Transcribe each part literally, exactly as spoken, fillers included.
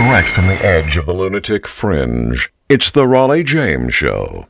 Direct from the edge of the lunatic fringe, it's the Raleigh James Show.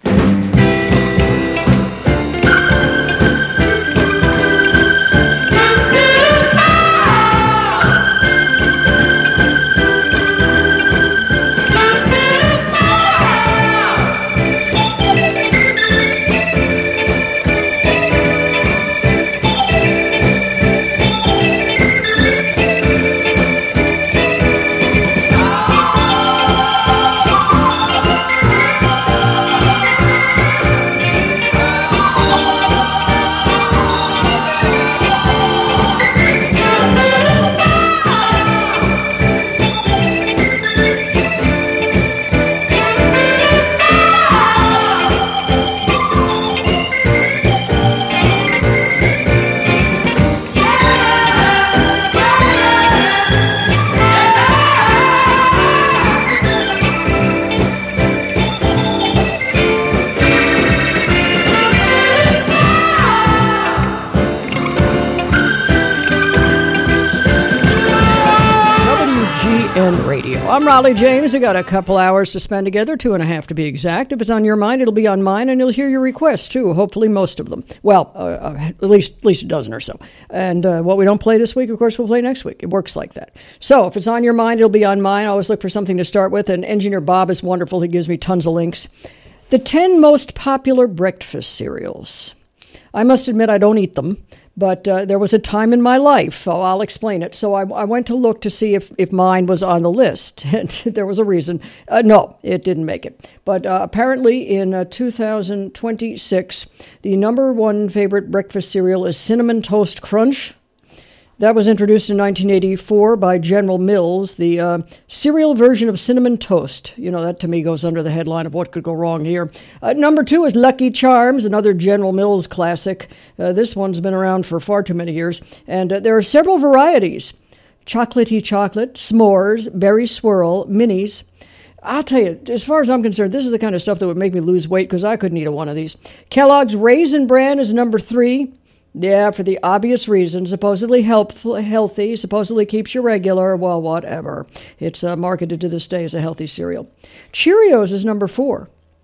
I'm Raleigh James. We got a couple hours to spend together, two and a half to be exact. If it's on your mind, it'll be on mine, and you'll hear your requests too. Hopefully, most of them. Well, uh, at least at least a dozen or so. And uh, what we don't play this week, of course, we'll play next week. It works like that. So if it's on your mind, it'll be on mine. I always look for something to start with. And Engineer Bob is wonderful. He gives me tons of links. The ten most popular breakfast cereals. I must admit, I don't eat them. But uh, there was a time in my life, oh, I'll explain it. So I, I went to look to see if, if mine was on the list. And there was a reason. Uh, no, it didn't make it. But uh, apparently in uh, two thousand twenty-six, the number one favorite breakfast cereal is Cinnamon Toast Crunch. That was introduced in nineteen eighty-four by General Mills, the uh, cereal version of Cinnamon Toast. You know, that to me goes under the headline of what could go wrong here. Uh, number two is Lucky Charms, another General Mills classic. Uh, this one's been around for far too many years. And uh, there are several varieties. Chocolatey Chocolate, S'mores, Berry Swirl, Minis. I'll tell you, as far as I'm concerned, this is the kind of stuff that would make me lose weight because I couldn't eat a one of these. Kellogg's Raisin Bran is number three. Yeah, for the obvious reason, supposedly helpful, healthy, supposedly keeps you regular, well, whatever. It's uh, marketed to this day as a healthy cereal. Cheerios is number four,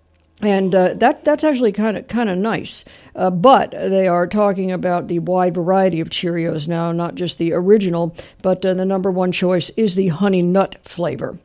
and uh, that that's actually kind of kind of nice. Uh, but they are talking about the wide variety of Cheerios now, not just the original, but uh, the number one choice is the Honey Nut flavor.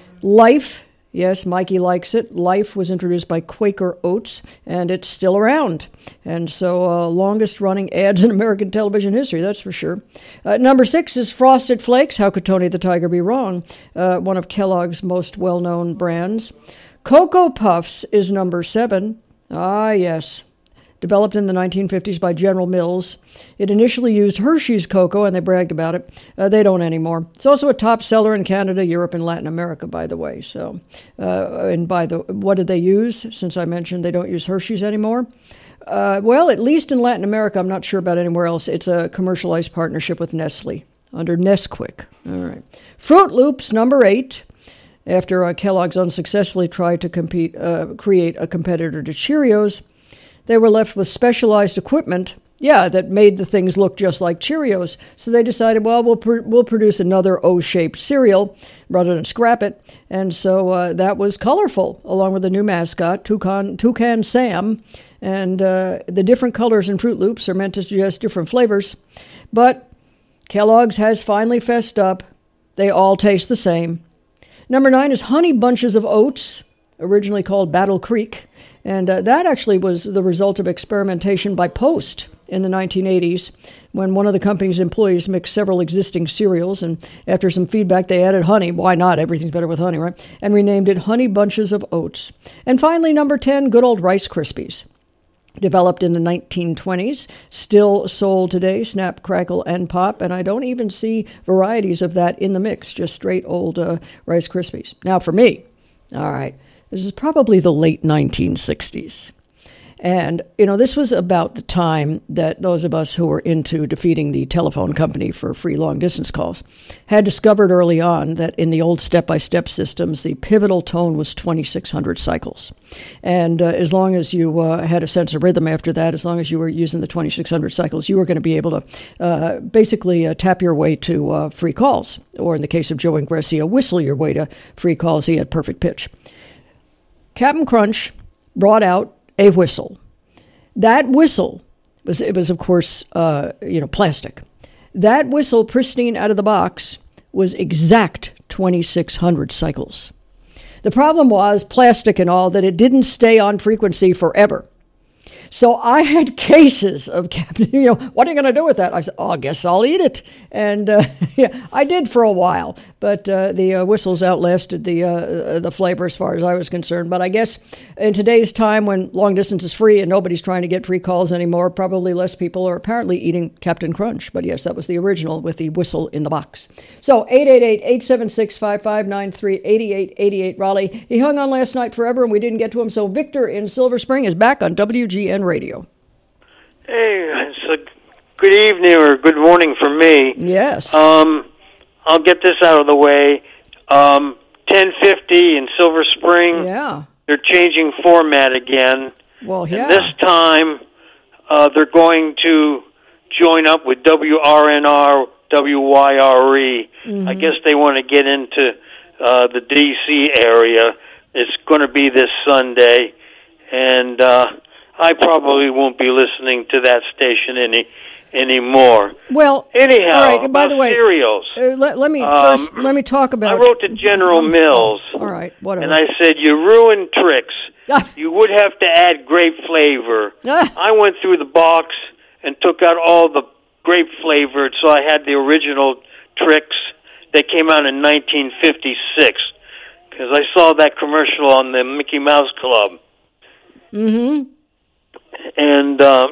Life. Yes, Mikey likes it. Life was introduced by Quaker Oats, and it's still around. And so, uh, longest-running ads in American television history, that's for sure. Uh, number six is Frosted Flakes. How could Tony the Tiger be wrong? Uh, one of Kellogg's most well-known brands. Cocoa Puffs is number seven. Ah, yes. Developed in the nineteen fifties by General Mills. It initially used Hershey's cocoa, and they bragged about it. Uh, they don't anymore. It's also a top seller in Canada, Europe, and Latin America, by the way. So, uh, and by the what did they use? Since I mentioned they don't use Hershey's anymore. Uh, well, at least in Latin America, I'm not sure about anywhere else. It's a commercialized partnership with Nestle under Nesquik. All right. Fruit Loops, number eight. After uh, Kellogg's unsuccessfully tried to compete, uh, create a competitor to Cheerios, they were left with specialized equipment, yeah, that made the things look just like Cheerios. So they decided, well, we'll pr- we'll produce another O-shaped cereal rather than scrap it. And so uh, that was colorful, along with the new mascot, Toucan, Toucan Sam. And uh, the different colors in Fruit Loops are meant to suggest different flavors. But Kellogg's has finally fessed up. They all taste the same. Number nine is Honey Bunches of Oats, originally called Battle Creek. And uh, that actually was the result of experimentation by Post in the nineteen eighties, when one of the company's employees mixed several existing cereals, and after some feedback, they added honey. Why not? Everything's better with honey, right? And renamed it Honey Bunches of Oats. And finally, number ten, good old Rice Krispies. Developed in the nineteen twenties, still sold today, Snap, Crackle, and Pop, and I don't even see varieties of that in the mix, just straight old uh, Rice Krispies. Now for me, all right, this is probably the late nineteen sixties. And, you know, this was about the time that those of us who were into defeating the telephone company for free long-distance calls had discovered early on that in the old step-by-step systems, the pivotal tone was twenty-six hundred cycles. And uh, as long as you uh, had a sense of rhythm after that, as long as you were using the twenty-six hundred cycles, you were going to be able to uh, basically uh, tap your way to uh, free calls. Or in the case of Joe Ingressia, whistle your way to free calls. He had perfect pitch. Captain Crunch brought out a whistle. That whistle was, it was of course, uh, you know, plastic. That whistle, pristine out of the box, was exact twenty-six hundred cycles. The problem was, plastic and all, that it didn't stay on frequency forever. So I had cases of Captain, you know, what are you going to do with that? I said, oh, I guess I'll eat it. And uh, yeah, I did for a while, but uh, the uh, whistles outlasted the uh, the flavor as far as I was concerned. But I guess in today's time when long distance is free and nobody's trying to get free calls anymore, probably less people are apparently eating Captain Crunch. But yes, that was the original with the whistle in the box. So eight eight eight, eight seven six, five five nine three, eight eight eight eight, Raleigh. He hung on last night forever and we didn't get to him. So Victor in Silver Spring is back on W G N Radio. Hey, it's a good evening or good morning for me. Yes. Um, I'll get this out of the way. Um, ten fifty in Silver Spring. Yeah. They're changing format again. Well, yeah. And this time, uh, they're going to join up with W R N R, W Y R E. Mm-hmm. I guess they want to get into uh, the D C area. It's going to be this Sunday, and uh, I probably won't be listening to that station any anymore. Well, anyhow, all right. By about the way, cereals. Uh, let, let me Um, first let me talk about. I wrote to General Mills. All right, whatever. And I said, you ruined tricks. You would have to add grape flavor. Ah. I went through the box and took out all the grape flavored, so I had the original tricks that came out in nineteen fifty-six. Because I saw that commercial on the Mickey Mouse Club. Mm-hmm. And uh,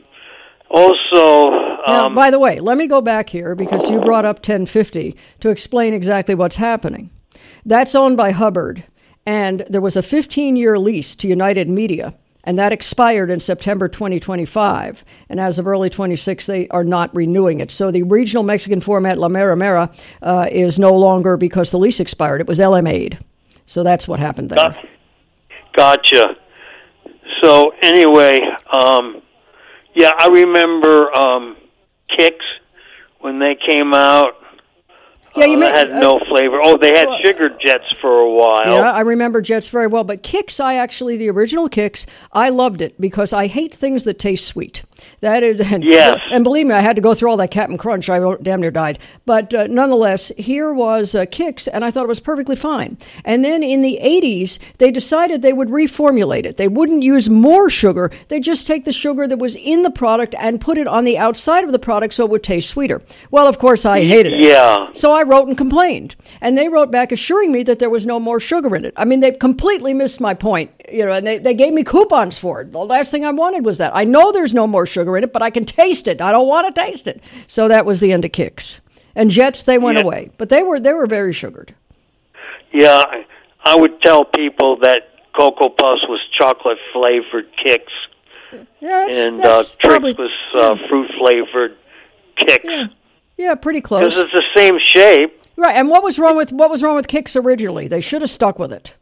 also... Now, Um, by the way, let me go back here because you brought up ten fifty to explain exactly what's happening. That's owned by Hubbard, and there was a fifteen-year lease to United Media, and that expired in September twenty twenty-five. And as of early twenty-six, they are not renewing it. So the regional Mexican format La Mera Mera uh, is no longer because the lease expired. It was L M A'd. So that's what happened there. Got, gotcha. So anyway, um, yeah, I remember um, Kicks when they came out. Yeah, you uh, may, they had uh, no flavor. Oh, they had well, sugar jets for a while. Yeah, I remember Jets very well. But Kicks, I actually, the original Kicks, I loved it because I hate things that taste sweet. That is, and, Yes. and believe me, I had to go through all that Captain Crunch. I damn near died. But uh, nonetheless, here was uh, Kicks, and I thought it was perfectly fine. And then in the eighties, they decided they would reformulate it. They wouldn't use more sugar. They'd just take the sugar that was in the product and put it on the outside of the product so it would taste sweeter. Well, of course, I hated it. Yeah. So I wrote and complained. And they wrote back assuring me that there was no more sugar in it. I mean, they completely missed my point. You know, and they, they gave me coupons for it. The last thing I wanted was that. I know there's no more sugar in it, but I can taste it. I don't want to taste it. So that was the end of Kicks. And Jets, they went Yeah. away. But they were they were very sugared. Yeah, I would tell people that Cocoa Puffs was chocolate-flavored Kicks, Yeah, that's, and that's uh, probably, Trix was uh, yeah. fruit-flavored Kicks. Yeah. Yeah, pretty close. Because it's the same shape. Right, and what was wrong with what was wrong with Kicks originally? They should have stuck with it.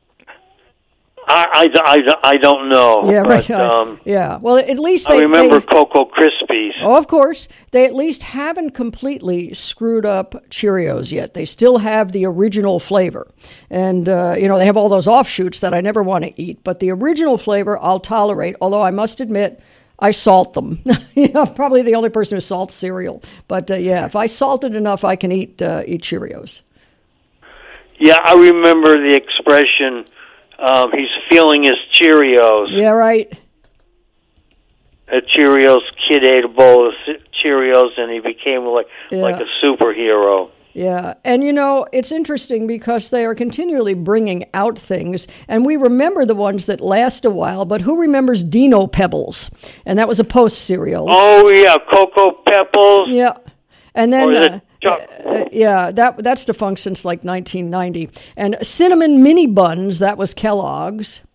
I, I, I, I don't know. Yeah, right. But, um, yeah. Well, at least I they remember they, Cocoa Krispies. Oh, of course. They at least haven't completely screwed up Cheerios yet. They still have the original flavor. And, uh, you know, they have all those offshoots that I never want to eat. But the original flavor I'll tolerate, although I must admit I salt them. You know, I'm probably the only person who salts cereal. But, uh, yeah, if I salt it enough, I can eat, uh, eat Cheerios. Yeah, I remember the expression, um, he's feeling his Cheerios. Yeah, right. A Cheerios kid ate a bowl of Cheerios and he became like Yeah. like a superhero. Yeah, and you know, it's interesting because they are continually bringing out things, and we remember the ones that last a while, but who remembers Dino Pebbles? And that was a Post cereal. Oh, yeah, Cocoa Pebbles. Yeah, and then... Or is it uh, choc- uh, yeah, that that's defunct since like nineteen ninety. And Cinnamon Mini Buns, that was Kellogg's.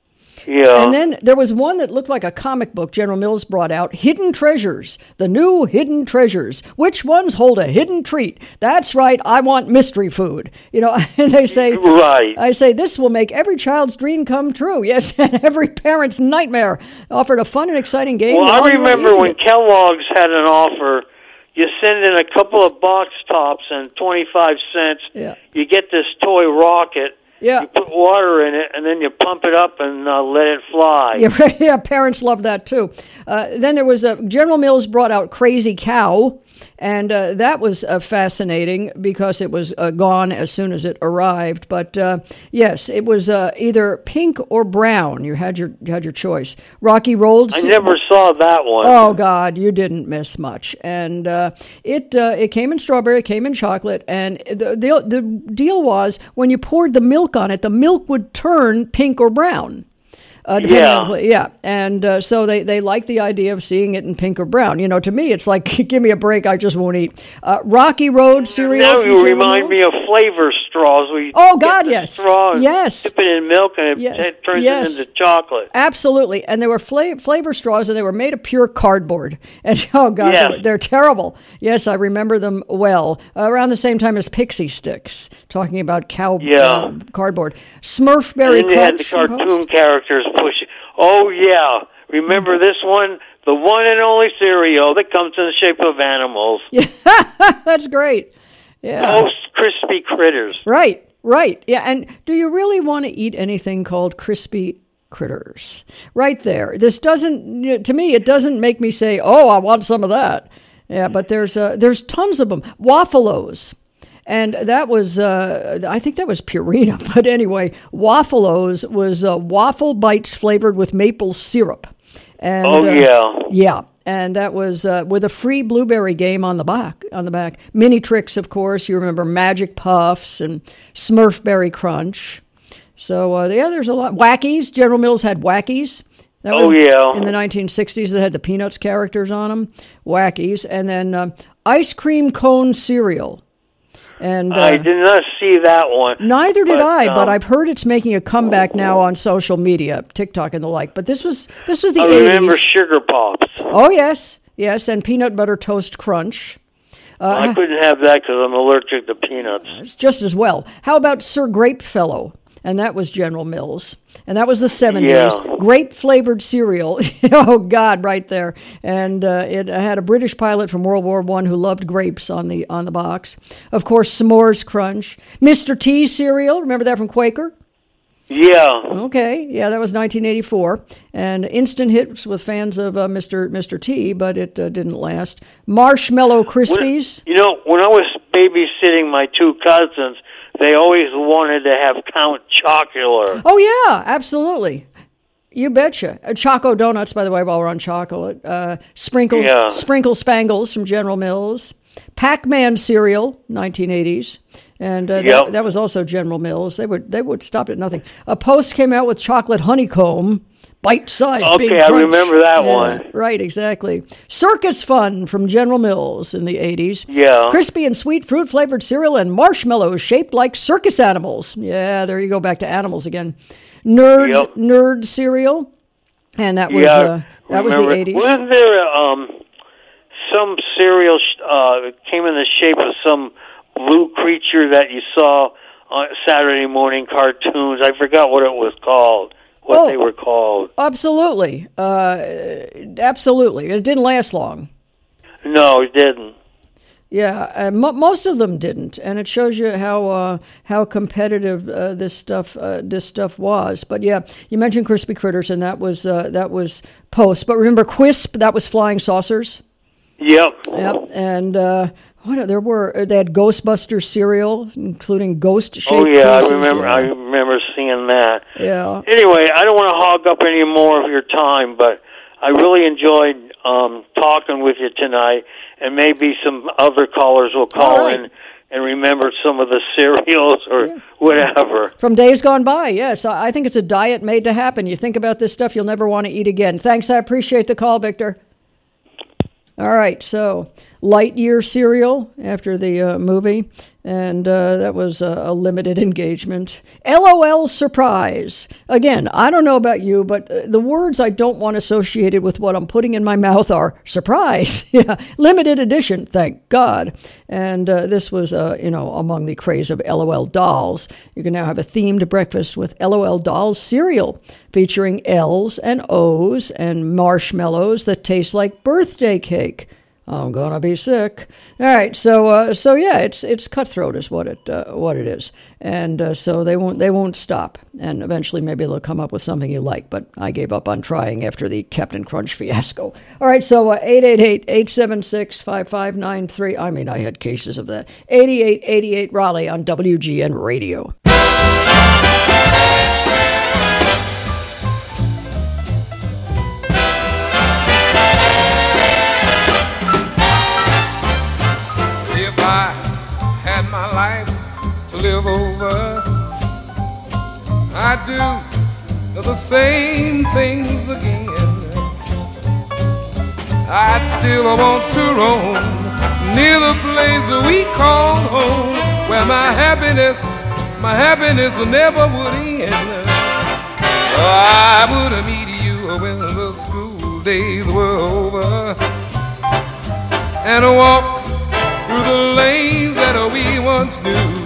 Yeah. And then there was one that looked like a comic book General Mills brought out, Hidden Treasures, the new Hidden Treasures. Which ones hold a hidden treat? That's right, I want mystery food. You know, and they say, Right. I say, this will make every child's dream come true. Yes, and every parent's nightmare. Offered a fun and exciting game. Well, while I you were remember eating when it. Kellogg's had an offer. You send in a couple of box tops and twenty-five cents. Yeah. You get this toy rocket. Yeah. You put water in it, and then you pump it up and uh, let it fly. Yeah, yeah, parents love that too. Uh, then there was a General Mills brought out Crazy Cow, and uh, that was uh, fascinating because it was uh, gone as soon as it arrived. But uh, yes, it was uh, either pink or brown. You had your you had your choice. Rocky Road. I never saw that one. Oh God, you didn't miss much. And uh, it uh, it came in strawberry, it came in chocolate, and the, the the deal was when you poured the milk on it, the milk would turn pink or brown. Uh, depending Yeah. on, yeah, and uh, so they, they like the idea of seeing it in pink or brown. You know, to me, it's like, give me a break, I just won't eat. Uh, Rocky Road cereal. Now from you General remind Mills. me of flavor straws. We Oh, get God, the yes. straw and Yes. dip it in milk, and it, Yes. it turns Yes. it into chocolate. Absolutely, and they were fla- flavor straws, and they were made of pure cardboard. And oh god, Yes. they're, they're terrible. Yes, I remember them well. Uh, around the same time as Pixie Sticks, talking about cow Yeah. uh, cardboard. Smurfberry And then you had the Crunch. cartoon characters push. Oh yeah, remember this one? The one and only cereal that comes in the shape of animals. Yeah, that's great. Yeah, Most crispy critters. right, right. Yeah, and do you really want to eat anything called crispy critters? Right there. This doesn't. You know, to me, it doesn't make me say, "Oh, I want some of that." Yeah, but there's uh, there's tons of them. Waffle-Os. And that was, uh, I think that was Purina. But anyway, Waffle-Os was uh, waffle bites flavored with maple syrup. And, Oh uh, yeah. yeah, and that was uh, with a free blueberry game on the back. On the back, Mini Tricks, of course. You remember Magic Puffs and Smurfberry Crunch. So uh, yeah, there's a lot. Wackies. General Mills had Wackies. That Oh, was yeah. in the nineteen sixties. That had the Peanuts characters on them. Wackies, and then uh, ice cream cone cereal. And uh, I did not see that one. neither did but, I, but um, I've heard it's making a comeback now on social media, TikTok and the like. But this was this was the I eighties. remember Sugar Pops. Oh, yes. Yes, and peanut butter toast crunch. Uh, I couldn't have that because I'm allergic to peanuts. It's just as well. How about Sir Grapefellow? And that was General Mills. And that was the seventies. Yeah. Grape-flavored cereal. Oh, God, right there. And uh, it had a British pilot from World War One who loved grapes on the on the box. Of course, S'mores Crunch. Mister T cereal. Remember that from Quaker? Yeah. Okay, yeah, that was nineteen eighty-four, and instant hits with fans of uh, Mister Mister T, but it uh, didn't last. Marshmallow Krispies. When, you know, when I was babysitting my two cousins, they always wanted to have Count Chocula. Oh yeah, absolutely. You betcha. Uh, Choco Donuts, by the way, while we're on chocolate. Uh, Sprinkle Yeah. Sprinkle Spangles from General Mills. Pac-Man cereal, nineteen eighties. And uh, Yep. that, that was also General Mills. They would they would stop at nothing. A Post came out with chocolate honeycomb, bite-sized. Okay, big I crunch. remember that Yeah, one. Right, exactly. Circus Fun from General Mills in the eighties. Yeah. Crispy and sweet fruit-flavored cereal and marshmallows shaped like circus animals. Yeah, there you go, back to animals again. Nerds, Yep. Nerd cereal. And that was yeah, uh, that was the remember- eighties. Wasn't there um, some cereal sh- uh, that came in the shape of some blue creature that you saw on Saturday morning cartoons? I forgot what it was called, what Oh. they were called. Absolutely. Uh, absolutely. It didn't last long. No, it didn't. Yeah, uh, mo most of them didn't, and it shows you how uh, how competitive uh, this stuff uh, this stuff was. But yeah, you mentioned Crispy Critters, and that was uh, that was Post. But remember Quisp? That was Flying Saucers. Yep. Yep, and uh, what there were they had Ghostbusters cereal, including ghost shaped. Oh yeah, I pieces. remember. Yeah. I remember seeing that. yeah. Anyway, I don't want to hog up any more of your time, but I really enjoyed um, talking with you tonight, and maybe some other callers will call All right. in and remember some of the cereals or Yeah. whatever. From days gone by, yes. I I think it's a diet made to happen. You think about this stuff, you'll never want to eat again. Thanks, I appreciate the call, Victor. All right, so Lightyear cereal after the uh, movie, and uh, that was a, a limited engagement. LOL surprise. Again, I don't know about you, but uh, the words I don't want associated with what I'm putting in my mouth are surprise. Yeah, limited edition, thank God. And uh, this was, uh, you know, among the craze of LOL dolls. You can now have a themed breakfast with LOL dolls cereal, featuring L's and O's and marshmallows that taste like birthday cake. I'm gonna be sick. All right, so uh, so yeah, it's it's cutthroat is what it uh, what it is, and uh, so they won't they won't stop, and eventually maybe they'll come up with something you like. But I gave up on trying after the Captain Crunch fiasco. All right, so uh, eight eight eight, eight seven six, five five nine three. I mean, I had cases of that. eighty-eight eighty-eight Raleigh on W G N Radio. To live over, I do the same things again. I'd still want to roam near the place we call home, where my happiness, my happiness never would end. I would meet you when the school days were over, and walk through the lanes that we once knew.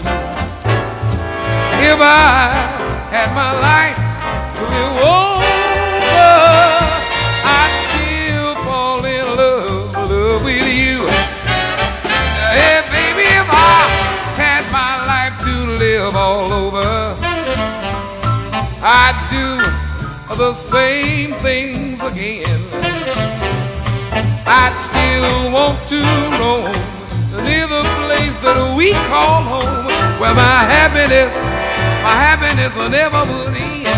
If I had my life to live over, I'd still fall in love, love with you. Hey, baby, if I had my life to live all over, I'd do the same things again. I'd still want to roam near the place that we call home, where my happiness, my happiness will never would end.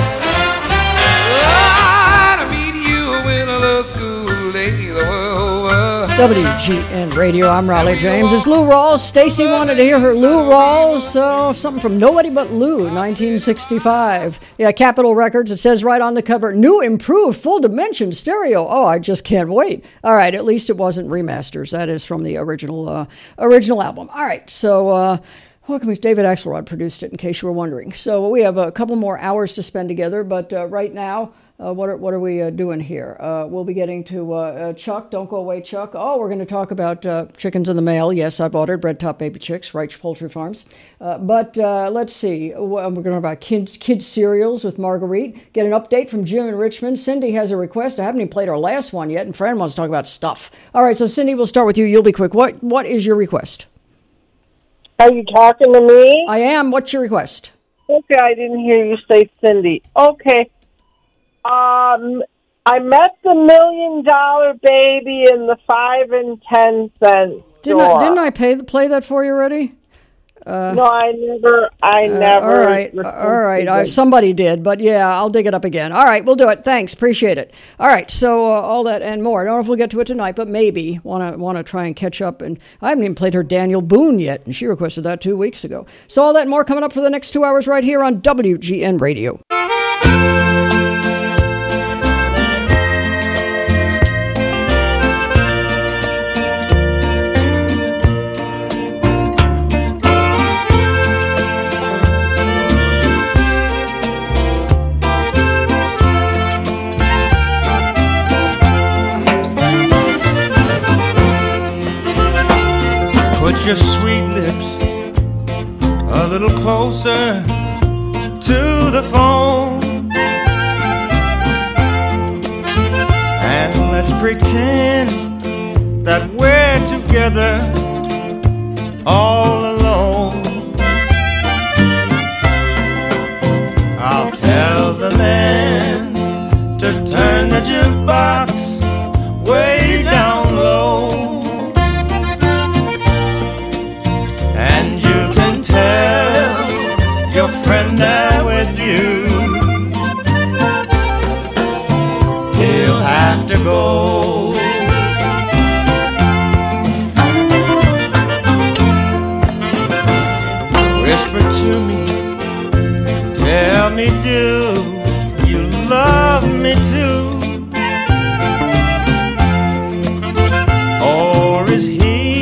I'd meet you when the school days were over. W G N Radio, I'm Raleigh James. It's Lou Rawls. Stacy wanted to hear her Lou Rawls, so something from Nobody But Lou, nineteen sixty-five. Yeah, Capitol Records, it says right on the cover, new improved full dimension stereo. Oh, I just can't wait. All right, at least it wasn't remasters. That is from the original uh, original album. All right, so... Uh, Welcome, David Axelrod produced it, in case you were wondering. So we have a couple more hours to spend together, but uh, right now, uh, what are what are we uh, doing here? Uh, we'll be getting to uh, uh, Chuck. Don't go away, Chuck. Oh, we're going to talk about uh, chickens in the mail. Yes, I've ordered Bread Top Baby Chicks, Reich Poultry Farms. Uh, but uh, let's see. We're going to talk about kids, kids cereals with Marguerite. Get an update from Jim in Richmond. Cindy has a request. I haven't even played our last one yet, and Fran wants to talk about stuff. All right, so Cindy, we'll start with you. You'll be quick. What What is your request? Are you talking to me? I am. What's your request? Okay, I didn't hear you say Cindy. Okay. Um, I met the Million Dollar Baby in the five and ten cent didn't I, didn't I pay, play that for you already? Uh, no, I never. I uh, never. All right, all right. Uh, somebody did, but yeah, I'll dig it up again. All right, we'll do it. Thanks, appreciate it. All right, so uh, all that and more. I don't know if we'll get to it tonight, but maybe want to want to try and catch up. And I haven't even played her Daniel Boone yet, and she requested that two weeks ago. So all that and more coming up for the next two hours right here on W G N Radio. Put your sweet lips a little closer to the phone, and let's pretend that we're together all alone. I'll tell the man to turn the jukebox way down low, and you can tell your friend there with you he'll have to go. Whisper to me, tell me, do you love me too? Or is he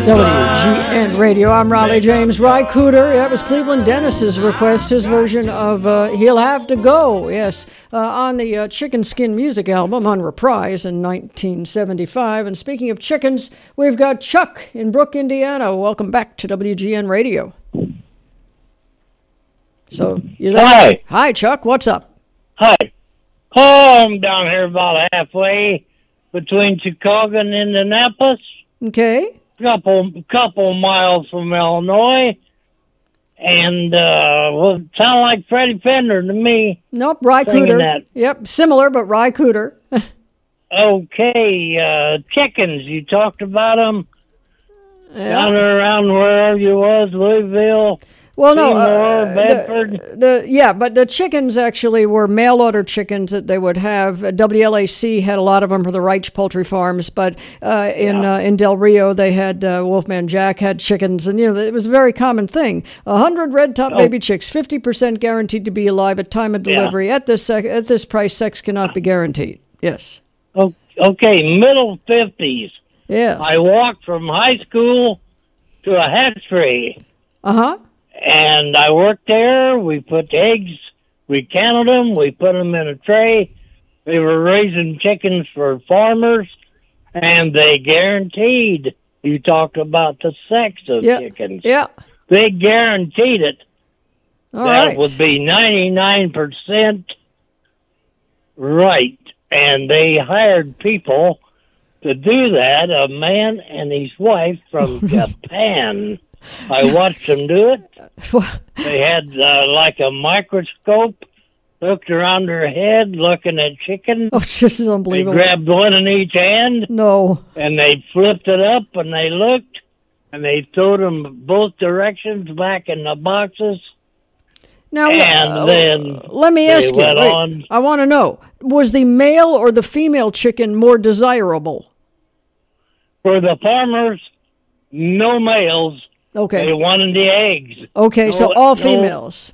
W G N Radio. I'm Raleigh James. Ry Cooder. That was Cleveland Dennis's request, his version of uh, He'll Have to Go, yes, uh, on the uh, Chicken Skin Music album on Reprise in nineteen seventy-five. And speaking of chickens, we've got Chuck in Brook, Indiana. Welcome back to W G N Radio. So, you there? Hi. Hi, Chuck. What's up? Hi. Oh, I'm down here about halfway between Chicago and Indianapolis. Okay. Couple couple miles from Illinois, and uh, well, sound like Freddie Fender to me. Nope, Ry singing Cooder. that. Yep, similar, but Ry Cooder. Okay, uh, chickens. You talked about them Yeah. down around wherever you was, Louisville. Well, no, Seymour, uh, Bedford. the, the yeah, but the chickens actually were mail order chickens that they would have. Uh, W L A C had a lot of them for the Reich Poultry Farms, but uh, in Yeah. uh, in Del Rio they had uh, Wolfman Jack had chickens, and you know it was a very common thing. A hundred red top Oh. baby chicks, fifty percent guaranteed to be alive at time of Yeah. delivery. At this sec- at this price, sex cannot be guaranteed. Yes, O- Okay, middle fifties. yes. I walked from high school to a hatchery. Uh huh. And I worked there. We put the eggs, we counted them, we put them in a tray. They were raising chickens for farmers, and they guaranteed. You talked about the sex of Yeah. chickens. Yeah. They guaranteed it. All that right. would be ninety-nine percent right. And they hired people to do that, a man and his wife from Japan. I watched them do it. They had uh, like a microscope hooked around their head looking at chicken. Oh, this is They unbelievable. grabbed one in each hand, No. and they flipped it up, and they looked, and they threw them both directions back in the boxes. Now, And uh, then let me they ask you. went wait, on. I want to know: was the male or the female chicken more desirable? For the farmers, no males. Okay. They wanted the eggs. Okay. so no- all no- females.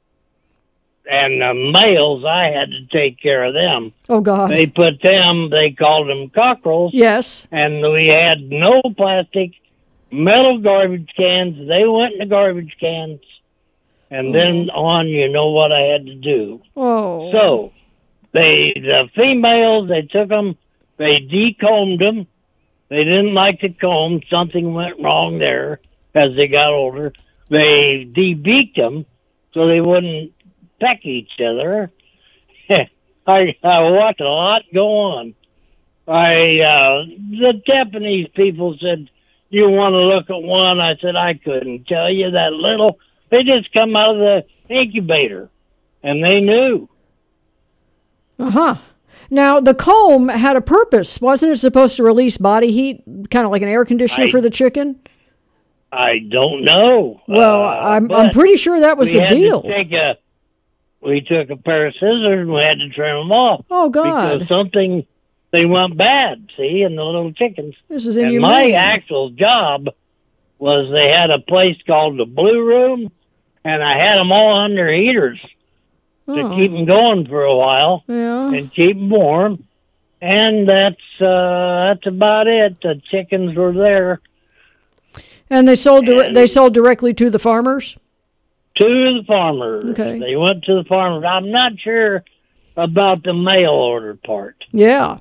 And the males, I had to take care of them. Oh God. They put them, they called them cockerels. Yes. And we had no plastic, metal garbage cans. They went in the garbage cans. And then on, you know what I had to do. Oh. So, they the females, they took them, they decombed them. They didn't like to comb. Something went wrong there as they got older. They debeaked them so they wouldn't peck each other. I, I watched a lot go on. I uh, the Japanese people said, "You want to look at one?" I said, "I couldn't tell you that little." They just come out of the incubator, and they knew. Uh huh. Now the comb had a purpose, wasn't it? Supposed to release body heat, kind of like an air conditioner I- for the chicken. I don't know. Well, Uh, I'm I'm but pretty sure that was we the had deal. To take a, we took a pair of scissors and we had to trim them off. Oh God. Because something, they went bad, see, in the little chickens. This is And inhumane. my actual job was they had a place called the Blue Room, and I had them all under heaters to Oh. keep them going for a while Yeah. and keep them warm. And that's uh, that's about it. The chickens were there. And they sold dire- and- they sold directly to the farmers. To the farmers. Okay. They went to the farmers. I'm not sure about the mail order part. Yeah.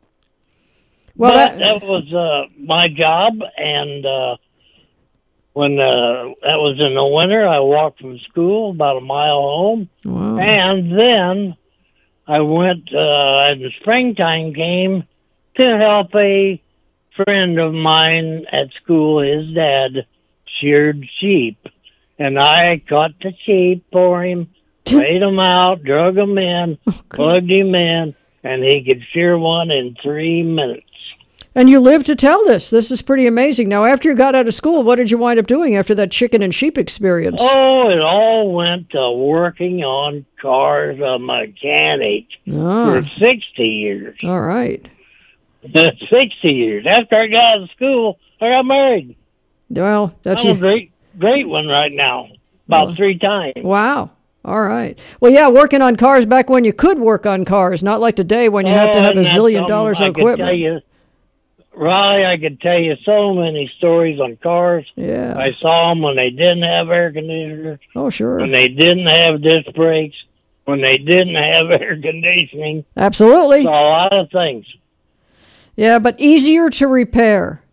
Well, but that, that, was uh, my job, and uh, when uh, that was in the winter, I walked from school about a mile home, wow. and then I went, uh, as the springtime came, to help a friend of mine at school. His dad sheared sheep, and I caught the sheep for him, laid them out, drug them in, plugged him in, and he could shear one in three minutes. And you live to tell this. This is pretty amazing. Now, after you got out of school, what did you wind up doing after that chicken and sheep experience? Oh, it all went to working on cars, a mechanic, Ah, for sixty years. all right. sixty years. After I got out of school, I got married. Well, that's I'm a you. great, great one right now. About Well. three times. Wow. All right. Well, yeah, working on cars back when you could work on cars, not like today when you have to Oh, have a and that's zillion something dollars I of could tell equipment. you Raleigh, I could tell you so many stories on cars. Yeah. I saw them when they didn't have air conditioners, Oh, sure. when they didn't have disc brakes, when they didn't have air conditioning. Absolutely. Saw a lot of things. Yeah, but easier to repair.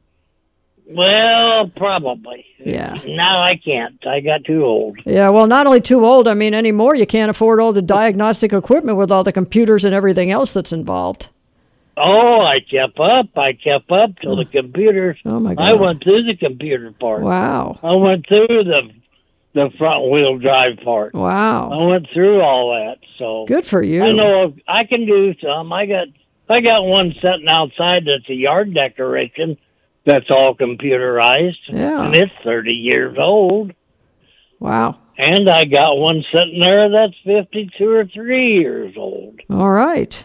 Well, probably. Yeah. Now I can't. I got too old. Yeah, well, not only too old, I mean, anymore you can't afford all the diagnostic equipment with all the computers and everything else that's involved. Oh, I kept up. I kept up till the computers. Oh, my God. I went through the computer part. Wow. I went through the the front wheel drive part. Wow. I went through all that. So Good for you. I know I can do some. I got I got one sitting outside that's a yard decoration that's all computerized. Yeah. And it's thirty years old. Wow. And I got one sitting there that's fifty-two or three years old. All right.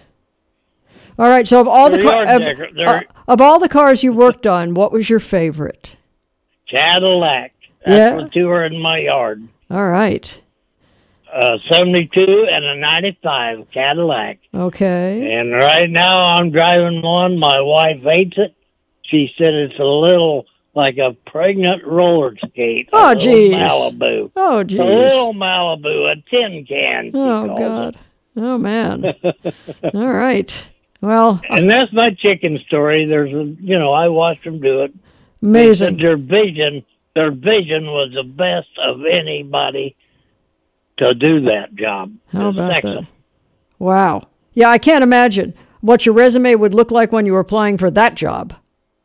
All right, so of all the They're car- yard of, decor- they're- uh, of all the cars you worked on, what was your favorite? Cadillac. That's Yeah. what two are in my yard. All right. Uh, seventy-two and a ninety-five Cadillac. Okay. And right now I'm driving one. My wife hates it. She said it's a little like a pregnant roller skate. Oh, a little geez. Malibu. Oh, A geez. little Malibu, a tin can. she Oh, calls God. it. Oh, man. All right. Well, And that's my chicken story. There's a, you know, I watched them do it. amazing. Their vision, their vision was the best of anybody to do that job. How It's about excellent. that? Wow. Yeah, I can't imagine what your resume would look like when you were applying for that job.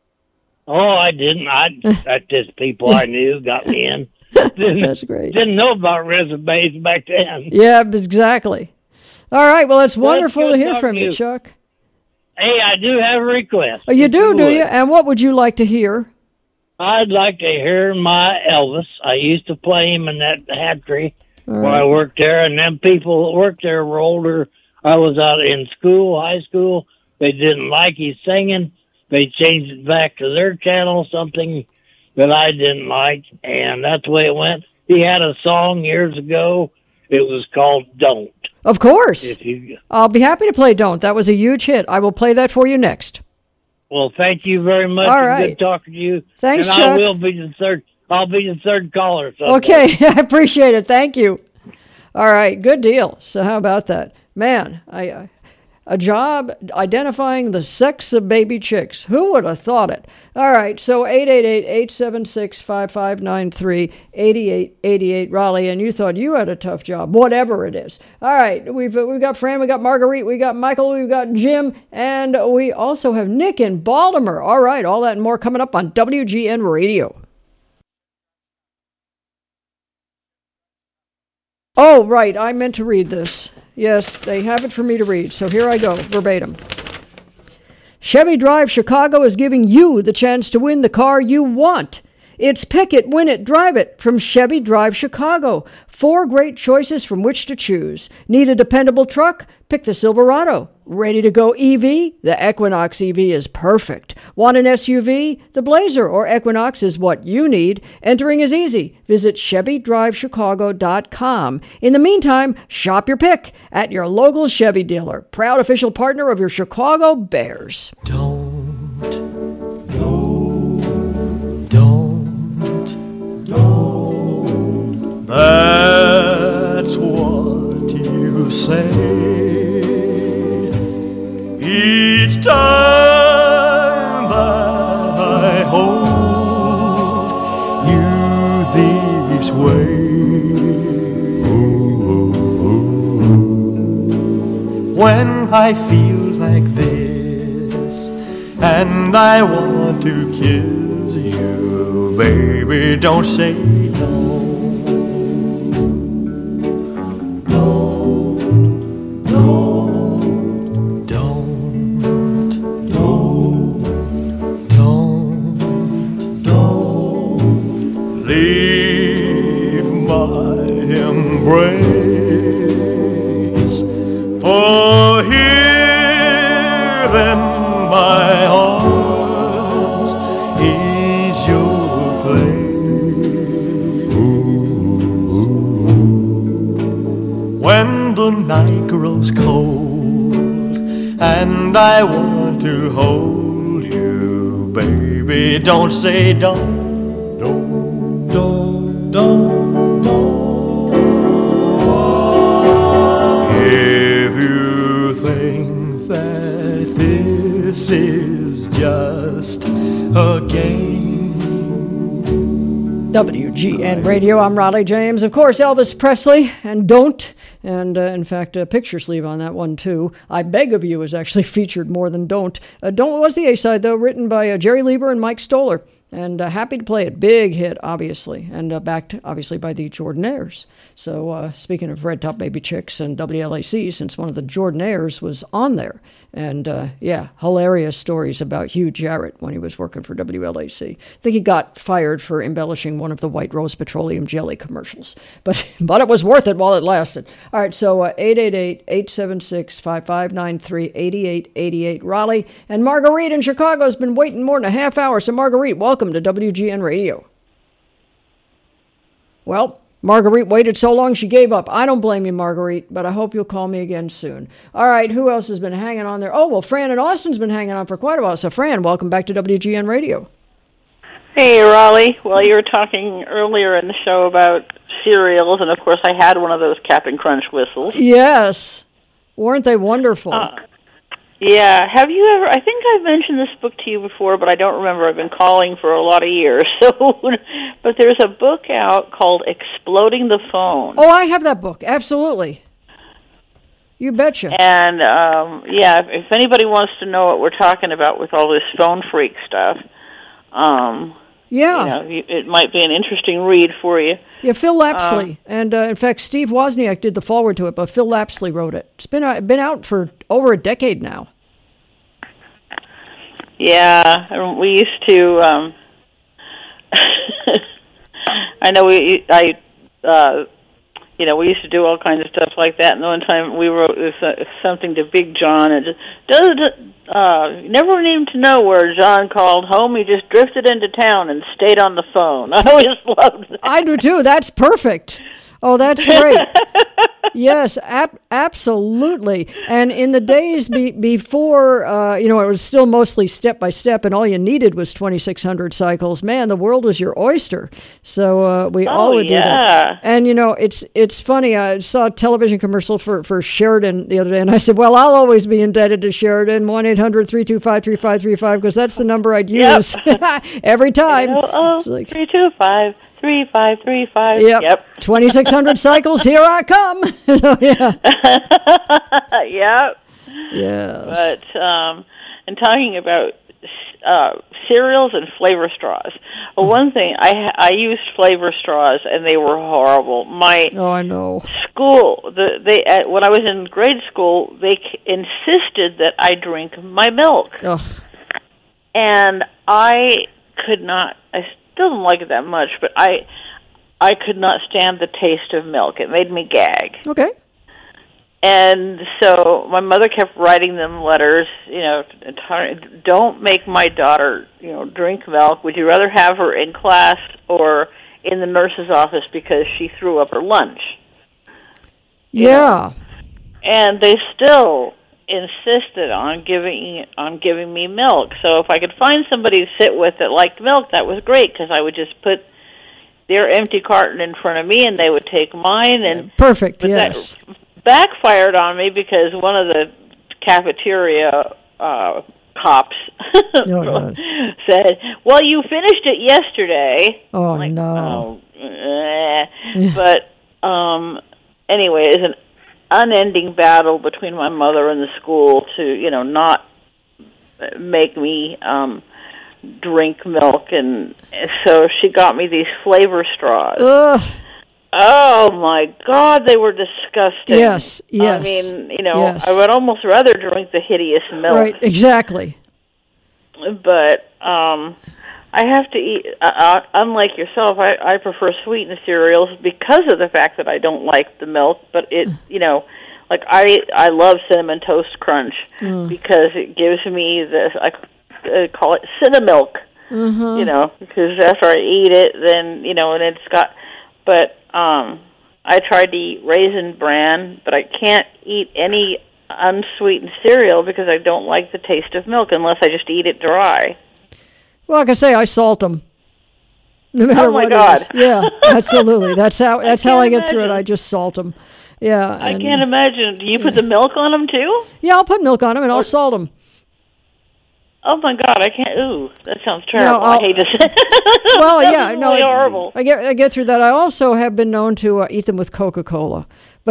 Oh, I didn't. I that's just people I knew got me in. Didn't, That's great. Didn't know about resumes back then. Yeah, exactly. All right. Well, it's wonderful good to hear talking from to you, you. Chuck. Hey, I do have a request. Oh, you if do, do would. you? And what would you like to hear? I'd like to hear my Elvis. I used to play him in that hatchery All when I right. worked there, and them people that worked there were older. I was out in school, high school. They didn't like his singing. They changed it back to their channel, something that I didn't like, and that's the way it went. He had a song years ago. It was called Don't. Of course. If you, I'll be happy to play Don't. That was a huge hit. I will play that for you next. well, thank you very much. All and right. Good talking to you. Thanks, and Chuck. I will be the third. I'll be the third caller. someday. Okay, I appreciate it. Thank you. All right, good deal. So how about that? Man, I, I a job identifying the sex of baby chicks. Who would have thought it? All right, so eight eight eight, eight seven six, five five nine three, eight eight eight eight Raleigh, and you thought you had a tough job, whatever it is. All right, we've we've got Fran, we got Marguerite, we got Michael, we've got Jim, and we also have Nick in Baltimore. All right, all that and more coming up on W G N Radio. Oh, right, I meant to read this. Yes, they have it for me to read, so here I go, verbatim. Chevy Drive Chicago is giving you the chance to win the car you want. It's pick it, win it, drive it from Chevy Drive Chicago. Four great choices from which to choose. Need a dependable truck? Pick the Silverado. Ready to go E V? The Equinox E V is perfect. Want an S U V? The Blazer or Equinox is what you need. Entering is easy. Visit Chevy Drive Chicago dot com. In the meantime, shop your pick at your local Chevy dealer. Proud official partner of your Chicago Bears. Don't, no, don't, don't. That's what you say each time that I hold you this way. When I feel like this and I want to kiss you, baby, don't say no. No, no, don't, no, don't, don't leave my embrace, for here in my arms is your place. When the night grows cold and I want to hold you, baby, don't say don't, don't, don't, don't, don't. If you think that this is just a game. W G N Radio, I'm Raleigh James. Of course, Elvis Presley and Don't. And, uh, in fact, a picture sleeve on that one, too. I Beg of You is actually featured more than Don't. Uh, Don't was the A-side, though, written by uh, Jerry Lieber and Mike Stoller. And uh, happy to play it. Big hit, obviously. And uh, backed, obviously, by the Jordanaires. So, uh, speaking of Red Top Baby Chicks and W L A C, since one of the Jordanaires was on there. And, uh, yeah, hilarious stories about Hugh Jarrett when he was working for W L A C. I think he got fired for embellishing one of the White Rose Petroleum Jelly commercials. But but it was worth it while it lasted. All right, so uh, eight eight eight, eight seven six, five five nine three, eight eight eight eight, Raleigh. And Marguerite in Chicago has been waiting more than a half hour. So, Marguerite, welcome to W G N Radio. Well, Marguerite waited so long she gave up. I don't blame you, Marguerite, but I hope you'll call me again soon. All right, who else has been hanging on there? Oh, well, Fran in Austin's been hanging on for quite a while. So, Fran, welcome back to W G N Radio. Hey, Raleigh. Well, you were talking earlier in the show about cereals, and of course I had one of those Cap'n Crunch whistles. Yes. Weren't they wonderful? Uh, yeah. Have you ever, I think I've mentioned this book to you before, but I don't remember. I've been calling for a lot of years. So, but there's a book out called Exploding the Phone. Oh, I have that book. Absolutely. You betcha. And, um, yeah, if, if anybody wants to know what we're talking about with all this phone freak stuff, um... Yeah. You know, it might be an interesting read for you. Yeah, Phil Lapsley. Um, and, uh, in fact, Steve Wozniak did the foreword to it, but Phil Lapsley wrote it. It's been, uh, been out for over a decade now. Yeah, we used to... Um, I know we... I, uh, you know, we used to do all kinds of stuff like that, and one time we wrote this, uh, something to Big John, and just, does uh, never needed to know where John called home. He just drifted into town and stayed on the phone. I always loved that. I do, too. That's perfect. Oh, that's great. Yes, ab- absolutely. And in the days be- before, uh, you know, it was still mostly step by step, and all you needed was twenty-six hundred cycles. Man, the world was your oyster. So uh, we oh, all would yeah. do that. And, you know, it's it's funny. I saw a television commercial for, for Sheridan the other day, and I said, well, I'll always be indebted to Sheridan, one eight hundred, three two five, three five three five, because that's the number I'd use yep. every time. Oh, like, three two five. Three five three five. Yep. Yep. Twenty six hundred cycles. Here I come. So, yeah. Yep. Yes. But um, and talking about uh, cereals and flavor straws. Well, one thing I I used flavor straws and they were horrible. My oh, I know. School. The they at, when I was in grade school, they c- insisted that I drink my milk, Ugh. and I could not. I still don't like it that much, but I I could not stand the taste of milk. It made me gag. Okay. And so my mother kept writing them letters, you know, don't make my daughter, you know, drink milk. Would you rather have her in class or in the nurse's office because she threw up her lunch? You yeah. know? And they still insisted on giving on giving me milk. So if I could find somebody to sit with that liked milk, that was great, because I would just put their empty carton in front of me and they would take mine. And perfect. Yes. That backfired on me because one of the cafeteria uh, cops oh, said, "Well, you finished it yesterday." Oh like, no! Oh, eh. Yeah. But um, anyway, it's an unending battle between my mother and the school to, you know, not make me um, drink milk, and so she got me these flavor straws. Ugh. Oh my God, they were disgusting. Yes, yes. I mean, you know, yes. I would almost rather drink the hideous milk. Right, exactly. But um, I have to eat, uh, unlike yourself, I, I prefer sweetened cereals because of the fact that I don't like the milk, but it, you know, like I I love Cinnamon Toast Crunch mm. because it gives me this, I uh, call it Cinnamilk, mm-hmm. you know, because after I eat it, then, you know, and it's got, but um, I tried to eat Raisin Bran, but I can't eat any unsweetened cereal because I don't like the taste of milk unless I just eat it dry. Well, like I say, I salt them. No matter Oh, my what God. it is. Yeah, absolutely. That's how That's how can't I get through it. imagine. I just salt them. Yeah. I and- can't imagine. Do you put the milk on them too? Yeah, I'll put milk on them and I'll salt them. Oh my God, I can't. Ooh, that sounds terrible. I'll- I hate to say. Well, That yeah, was no, really I, horrible. I get I get through that. I also have been known to uh, eat them with Coca-Cola, but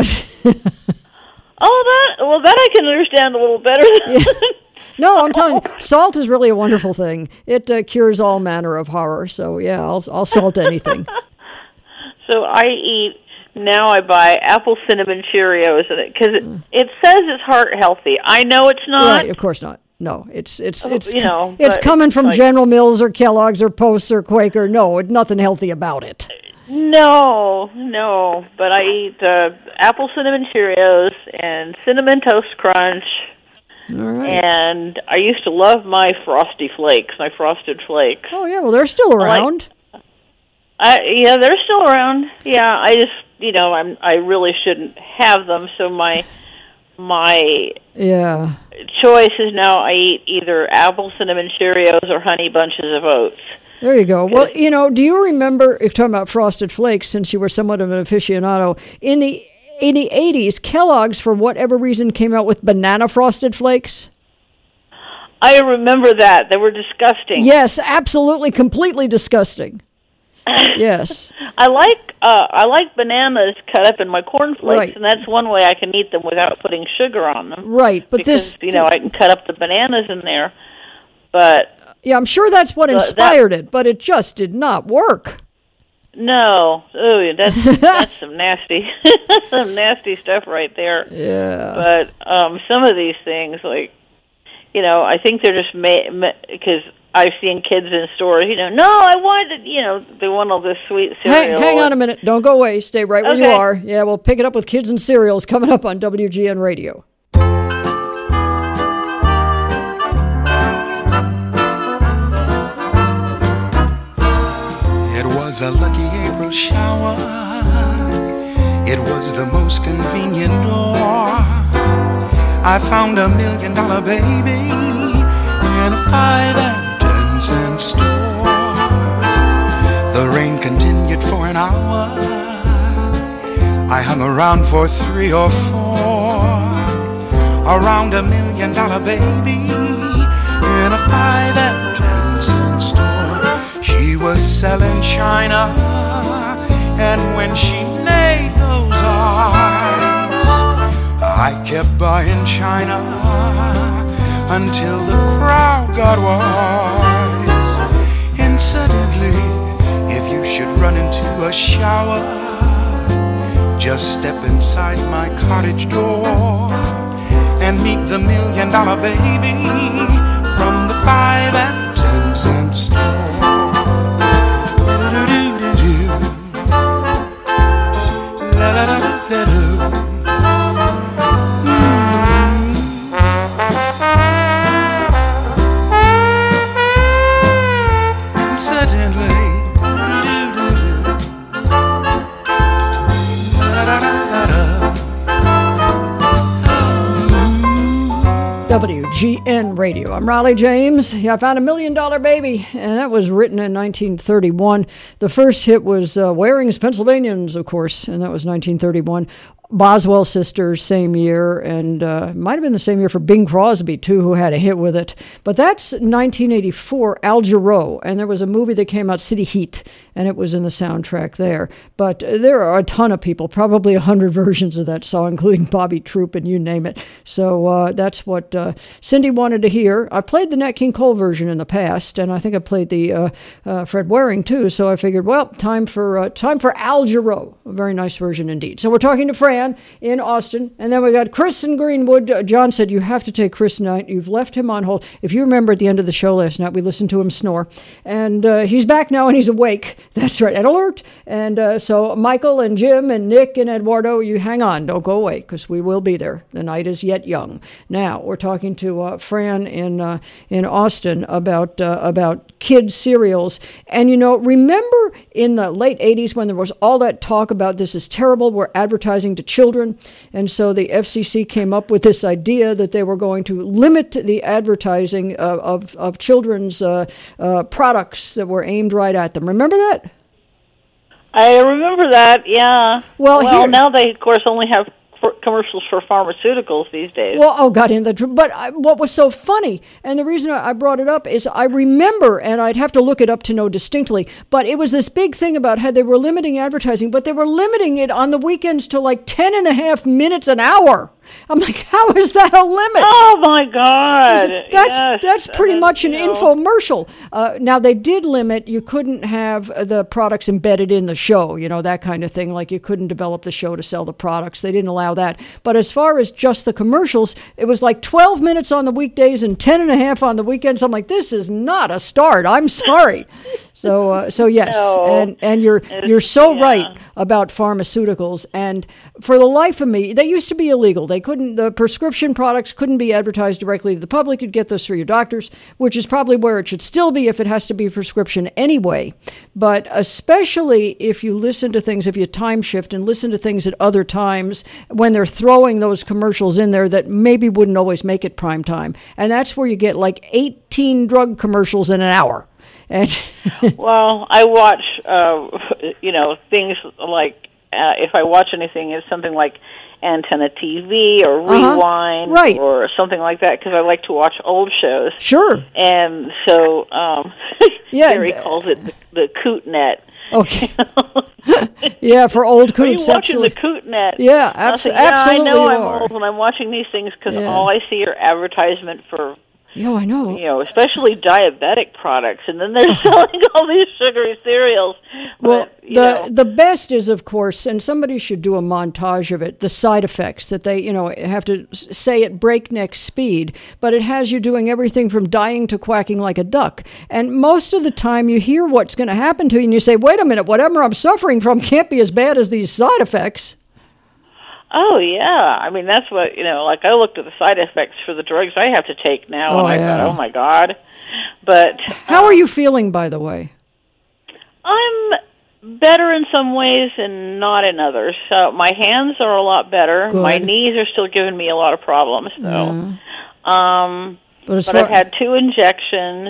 Oh, that. Well, that I can understand a little better. no, I'm telling you, salt is really a wonderful thing. It uh, cures all manner of horror. So yeah, I'll I'll salt anything. So I eat now. I buy apple cinnamon Cheerios because it, it says it's heart healthy. I know it's not. Right, of course not. No, it's it's it's you know, it's but coming it's from like- General Mills or Kellogg's or Post or Quaker. No, it's nothing healthy about it. No, no. But I eat uh, apple cinnamon Cheerios and cinnamon toast crunch. All right. And I used to love my Frosty Flakes, my Frosted Flakes. Oh yeah, well they're still like- around. I, yeah, they're still around. Yeah, I just, you know, I'm I really shouldn't have them. So my my Yeah. choice is now I eat either apple cinnamon Cheerios or honey bunches of oats. There you go. Well, you know, do you remember, you're talking about Frosted Flakes, since you were somewhat of an aficionado, in the in the eighties, Kellogg's, for whatever reason, came out with banana Frosted Flakes? I remember that. They were disgusting. Yes, absolutely, completely disgusting. Yes. I like uh, I like bananas cut up in my cornflakes, Right. and that's one way I can eat them without putting sugar on them. Right, but because, this... you know, I can cut up the bananas in there. But Yeah, I'm sure that's what Uh, that- inspired it, but it just did not work. no, ooh, that's that's some nasty, some nasty stuff right there. Yeah. But um, some of these things, like, you know, I think they're just made because I've seen kids in stores. You know, no, I wanted, you know, they want all this sweet Hang, cereal. hang on a minute. Don't go away. Stay right where you Okay. are. Yeah, we'll pick it up with Kids and Cereals coming up on W G N Radio. It was a lucky April shower. It was the most convenient door. I found a million dollar baby in a five and ten cent store. The rain continued for an hour. I hung around for three or four. Around a million dollar baby in a five and ten cent store. She was selling china, and when she made those eyes, I kept buying china until the crowd got wise. Incidentally, if you should run into a shower, just step inside my cottage door and meet the million dollar baby from the five and ten cent store. W G N Radio. I'm Raleigh James. Yeah, I found a million dollar baby, and that was written in nineteen thirty-one. The first hit was uh, Waring's Pennsylvanians, of course, and that was nineteen thirty-one. Boswell Sisters, same year, and uh, might have been the same year for Bing Crosby, too, who had a hit with it. But that's nineteen eighty-four, Al Jarreau, and there was a movie that came out, City Heat, and it was in the soundtrack there. But uh, there are a ton of people, probably a hundred versions of that song, including Bobby Troop and you name it. So uh, that's what uh, Cindy wanted to hear. I played the Nat King Cole version in the past, and I think I played the uh, uh, Fred Waring, too, so I figured, well, time for uh, time for Al Jarreau. A very nice version indeed. So we're talking to Fran in Austin, and then we got Chris in Greenwood. Uh, John said you have to take Chris tonight. You've left him on hold. If you remember at the end of the show last night, we listened to him snore, and uh, he's back now and he's awake. That's right, at alert. And uh, so Michael and Jim and Nick and Eduardo, you hang on, don't go away, because we will be there. The night is yet young. Now we're talking to uh, Fran in uh, in Austin about uh, about kids cereals, and you know, remember in the late eighties when there was all that talk about this is terrible, we're advertising to children. And so the F C C came up with this idea that they were going to limit the advertising of, of, of children's uh, uh, products that were aimed right at them. Remember that? I remember that, yeah. Well, well here, now they, of course, only have for commercials for pharmaceuticals these days. Well, oh, got in the but I, what was so funny, and the reason I brought it up is I remember, and I'd have to look it up to know distinctly, but it was this big thing about how they were limiting advertising, but they were limiting it on the weekends to like ten and a half minutes an hour. I'm like, how is that a limit? Oh my God! That's yes. that's pretty and, much an you know. infomercial. Uh, now they did limit; you couldn't have the products embedded in the show, you know, that kind of thing. Like you couldn't develop the show to sell the products. They didn't allow that. But as far as just the commercials, it was like twelve minutes on the weekdays and ten and a half on the weekends. I'm like, this is not a start. I'm sorry. So, uh, so yes, no. and and you're It's, you're so yeah. right about pharmaceuticals. And for the life of me, they used to be illegal. They couldn't. The prescription products couldn't be advertised directly to the public. You'd get those through your doctors, which is probably where it should still be if it has to be prescription anyway. But especially if you listen to things, if you time shift and listen to things at other times when they're throwing those commercials in there that maybe wouldn't always make it prime time, and that's where you get like eighteen drug commercials in an hour. And well, I watch, uh, you know, things like, uh, if I watch anything, it's something like Antenna T V or uh-huh. Rewind right. or something like that, because I like to watch old shows. Sure. And so um, yeah, Gary calls it the, the Coot Net. Okay. Yeah, for old Are you coots. watching absolutely. the Coot Net? Yeah, I abso- say, yeah, absolutely. I know you I'm are. old when I'm watching these things because Yeah. all I see are advertisement for, Yeah, I know. you know, especially diabetic products, and then they're selling all these sugary cereals. Well, But, you the know, the best is, of course, and somebody should do a montage of it, the side effects that they, you know, have to s- say at breakneck speed, but it has you doing everything from dying to quacking like a duck. And most of the time you hear what's going to happen to you and you say, wait a minute, whatever I'm suffering from can't be as bad as these side effects. oh yeah, I mean that's what you know. Like I looked at the side effects for the drugs I have to take now, Oh, and I yeah. thought, oh my God. But How are you feeling, by the way? I'm better in some ways and not in others. So my hands are a lot better. Good. My knees are still giving me a lot of problems. So, um, But, as but far- I've had two injections.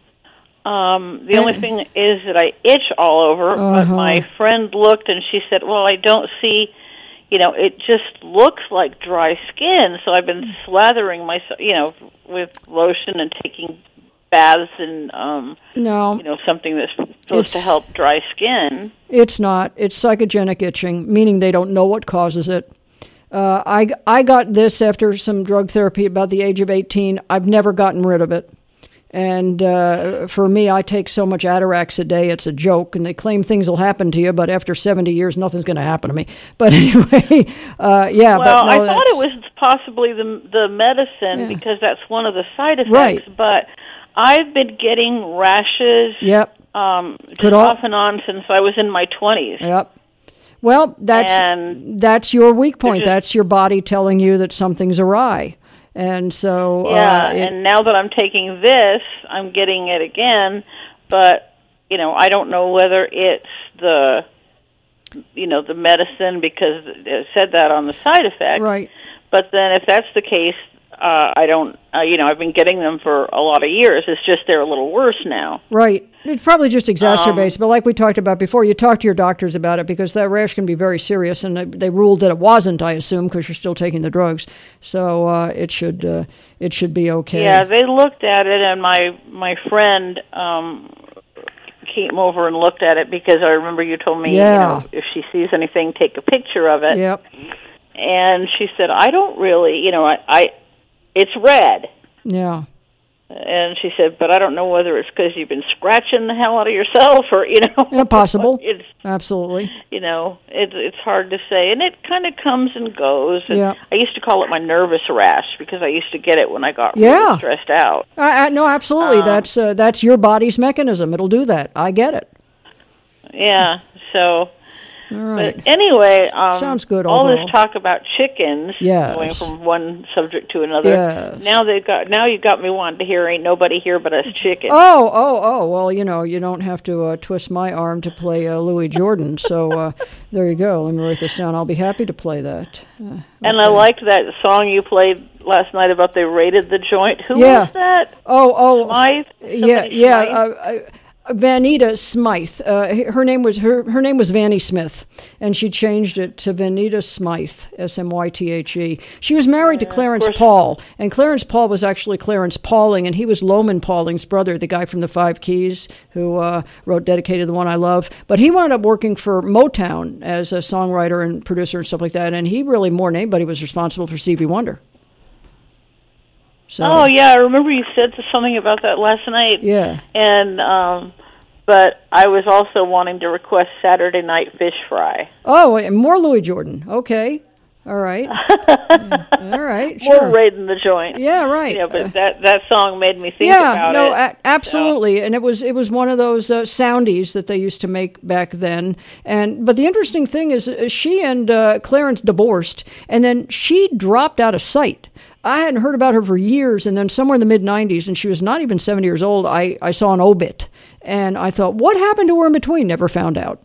Um, the And- only thing is that I itch all over. But Uh-huh. my friend looked and she said, "Well, I don't see." You know, it just looks like dry skin. So I've been slathering myself, you know, with lotion and taking baths and, um, No. you know, something that's supposed It's- to help dry skin. It's not. It's psychogenic itching, meaning they don't know what causes it. Uh, I, I got this after some drug therapy about the age of eighteen. I've never gotten rid of it. And uh, for me, I take so much Atarax a day, it's a joke. And they claim things will happen to you, but after seventy years, nothing's going to happen to me. But anyway, uh, yeah. Well, but no, I thought that's- it was possibly the the medicine Yeah. because that's one of the side effects. Right. But I've been getting rashes Yep. um, Could just all- off and on since I was in my twenties. Yep. Well, that's And that's your weak point. just- That's your body telling you that something's awry. And so, Yeah, uh, it- and now that I'm taking this, I'm getting it again. But you know, I don't know whether it's the you know the medicine because it said that on the side effect. right. But then, if that's the case, uh, I don't. Uh, you know, I've been getting them for a lot of years. It's just they're a little worse now. Right. It probably just exacerbates, Um, but like we talked about before, you talk to your doctors about it because that rash can be very serious, and they, they ruled that it wasn't, I assume, because you're still taking the drugs. So uh, it should uh, it should be okay. Yeah, they looked at it, and my my friend um, came over and looked at it because I remember you told me, Yeah. you know, if she sees anything, take a picture of it. Yep. And she said, I don't really, you know, I, I it's red. Yeah. And she said, but I don't know whether it's because you've been scratching the hell out of yourself or, you know. Yeah, possible. It's, Absolutely. you know, it, it's hard to say. And it kind of comes and goes. And Yeah. I used to call it my nervous rash because I used to get it when I got Yeah. really stressed out. I, I, no, absolutely. Um, that's uh, that's your body's mechanism. It'll do that. I get it. Yeah, so... All right. But anyway, um, sounds good. All overall. this talk about chickens, yes. going from one subject to another. Yes. Now they've got. Now you got me wanting to hear "Ain't Nobody Here But Us Chickens." Oh, oh, oh. Well, you know, you don't have to uh, twist my arm to play uh, Louis Jordan. So uh, there you go. Let me write this down. I'll be happy to play that. Uh, okay. And I liked that song you played last night about they raided the joint. Who yeah. was that? Oh, oh. Smythe? Yeah, yeah. Smythe? Uh, uh, Vanita Smythe. Uh, her name was her her name was Vanny Smith, and she changed it to Vanita Smythe, S M Y T H E. She was married yeah, to Clarence Paul, and Clarence Paul was actually Clarence Pauling, and he was Loman Pauling's brother, the guy from the Five Keys who uh, wrote "Dedicated to the One I Love." But he wound up working for Motown as a songwriter and producer and stuff like that, and he really more than anybody was responsible for Stevie Wonder. So, oh yeah, I remember you said something about that last night. Yeah. And um, but I was also wanting to request Saturday Night Fish Fry. Oh, and more Louis Jordan. Okay. All right. Yeah. All right. More Sure. raiding the joint. Yeah, right. Yeah, but Uh, that that song made me think yeah, about no, it. a- absolutely, so. And it was it was one of those uh, soundies that they used to make back then. And but the interesting thing is, uh, she and uh, Clarence divorced, and then she dropped out of sight. I hadn't heard about her for years, and then somewhere in the mid nineties, and she was not even seventy years old, I, I saw an obit, and I thought, what happened to her in between? Never found out.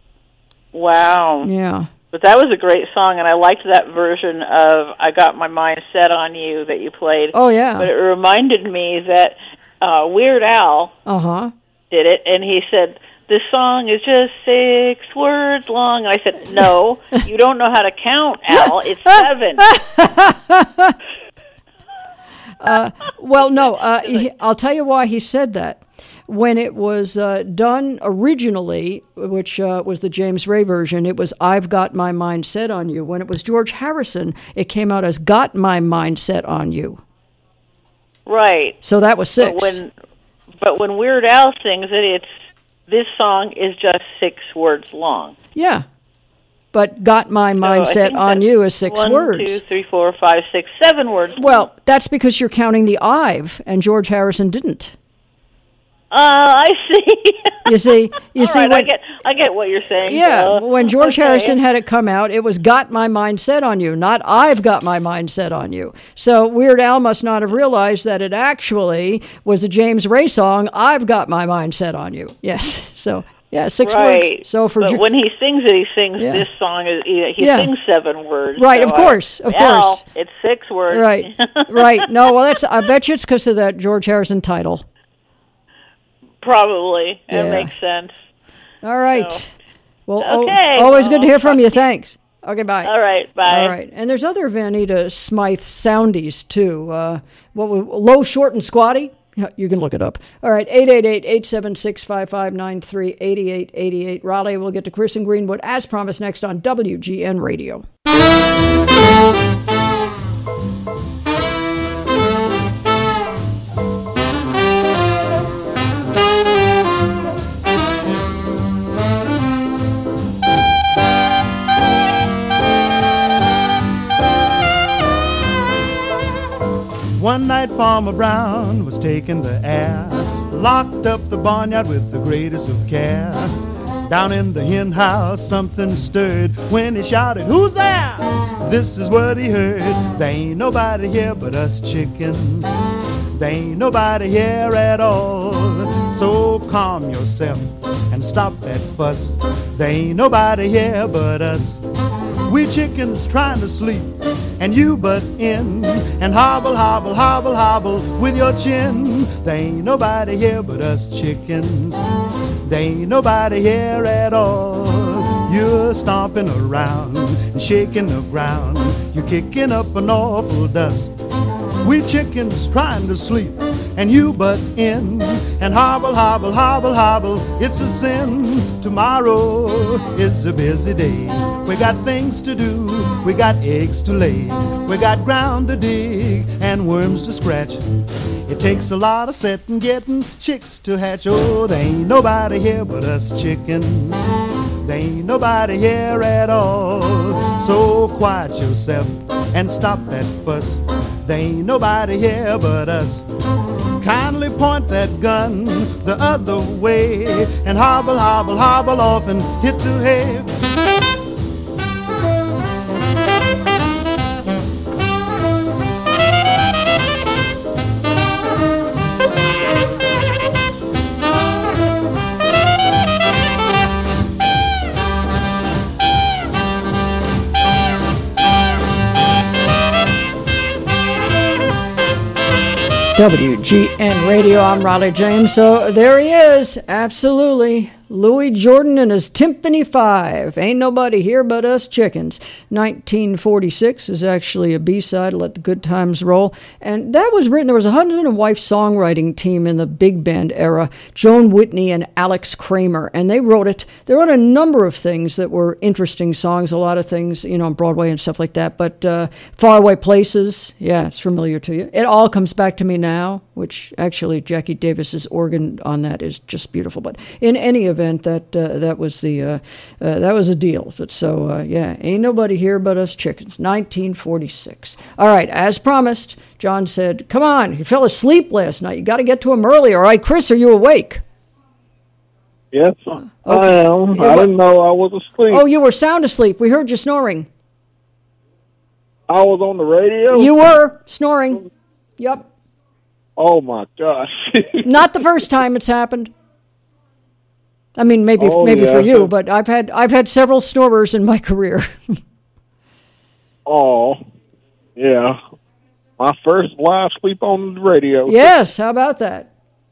Wow. Yeah. But that was a great song, and I liked that version of "I Got My Mind Set on You" that you played. Oh, yeah. But it reminded me that uh, Weird Al uh-huh. did it, and he said, "This song is just six words long." And I said, "No, you don't know how to count, Al. It's seven." uh, well, no, uh, he, I'll tell you why he said that. When it was uh, done originally, which uh, was the James Ray version, it was "I've Got My Mind Set on You." When it was George Harrison, it came out as "Got My Mind Set on You." Right. So that was six. But when, but when Weird Al sings it, it's this song is just six words long. Yeah. But "Got My Mind so Set on You" is six one, words. One, two, three, four, five, six, seven words. Well, that's because you're counting the "I've," and George Harrison didn't. Uh, I see. You see, you All see. right, when, I get, I get what you're saying. Yeah, uh, when George okay. Harrison had it come out, it was "Got My Mind Set on You," not "I've Got My Mind Set on You." So Weird Al must not have realized that it actually was a James Ray song, "I've Got My Mind Set on You." Yes. So yeah, six right. words. So for but Ge- when he sings it, he sings yeah. this song. Is he, he yeah. sings seven words. Right. So of course. I, of Al, course. It's six words. Right. Right. No. Well, that's. I bet you it's because of that George Harrison title. Probably. It Yeah. makes sense. All right. So. Well, okay. oh, always well, good to hear from you. Thanks. Okay, bye. All right, bye. All right, and there's other Vanita Smythe soundies too. Uh, what was low, short, and squatty? Yeah, you can look it up. All right, eight eight eight, eight seven six, five five nine three, eight eight eight eight. Raleigh, we'll get to Chris in Greenwood as promised next on W G N Radio. One night Farmer Brown was taking the air, locked up the barnyard with the greatest of care. Down in the hen house something stirred when he shouted, "Who's there?" This is what he heard: "There ain't nobody here but us chickens. There ain't nobody here at all. So calm yourself and stop that fuss. There ain't nobody here but us. We chickens trying to sleep, and you butt in and hobble, hobble, hobble, hobble with your chin. There ain't nobody here but us chickens. There ain't nobody here at all. You're stomping around and shaking the ground. You're kicking up an awful dust. We chickens trying to sleep, and you butt in and hobble, hobble, hobble, hobble. It's a sin. Tomorrow is a busy day. We got things to do, we got eggs to lay, we got ground to dig and worms to scratch. It takes a lot of setting, getting chicks to hatch. Oh, there ain't nobody here but us chickens. There ain't nobody here at all. So quiet yourself and stop that fuss. There ain't nobody here but us. Kindly point that gun the other way and hobble, hobble, hobble off and hit the hay. W G N Radio, I'm Raleigh James. So there he is, absolutely. Louis Jordan and his Timpani Five. Ain't nobody here but us chickens. nineteen forty-six is actually a B-side, Let the Good Times Roll. And that was written, there was a husband and wife songwriting team in the big band era, Joan Whitney and Alex Kramer. And they wrote it. They wrote a number of things that were interesting songs, a lot of things, you know, on Broadway and stuff like that. But uh, Faraway Places, yeah, it's familiar to you. It All Comes Back to Me Now, which actually Jackie Davis's organ on that is just beautiful. But in any event, that uh, that was the uh, uh, that was a deal. But so uh, yeah, ain't nobody here but us chickens. nineteen forty-six. All right, as promised, John said, "Come on, you fell asleep last night. You got to get to him early. All right, Chris, are you awake?" Yes, okay. I am. Yeah, I didn't know I was asleep. Oh, you were sound asleep. We heard you snoring. I was on the radio. You were snoring. Yep. Oh my gosh! Not the first time it's happened. I mean, maybe oh, maybe yeah. for you, but I've had I've had several snorers in my career. Oh, yeah. My first live sleep on the radio. Yes, how about that?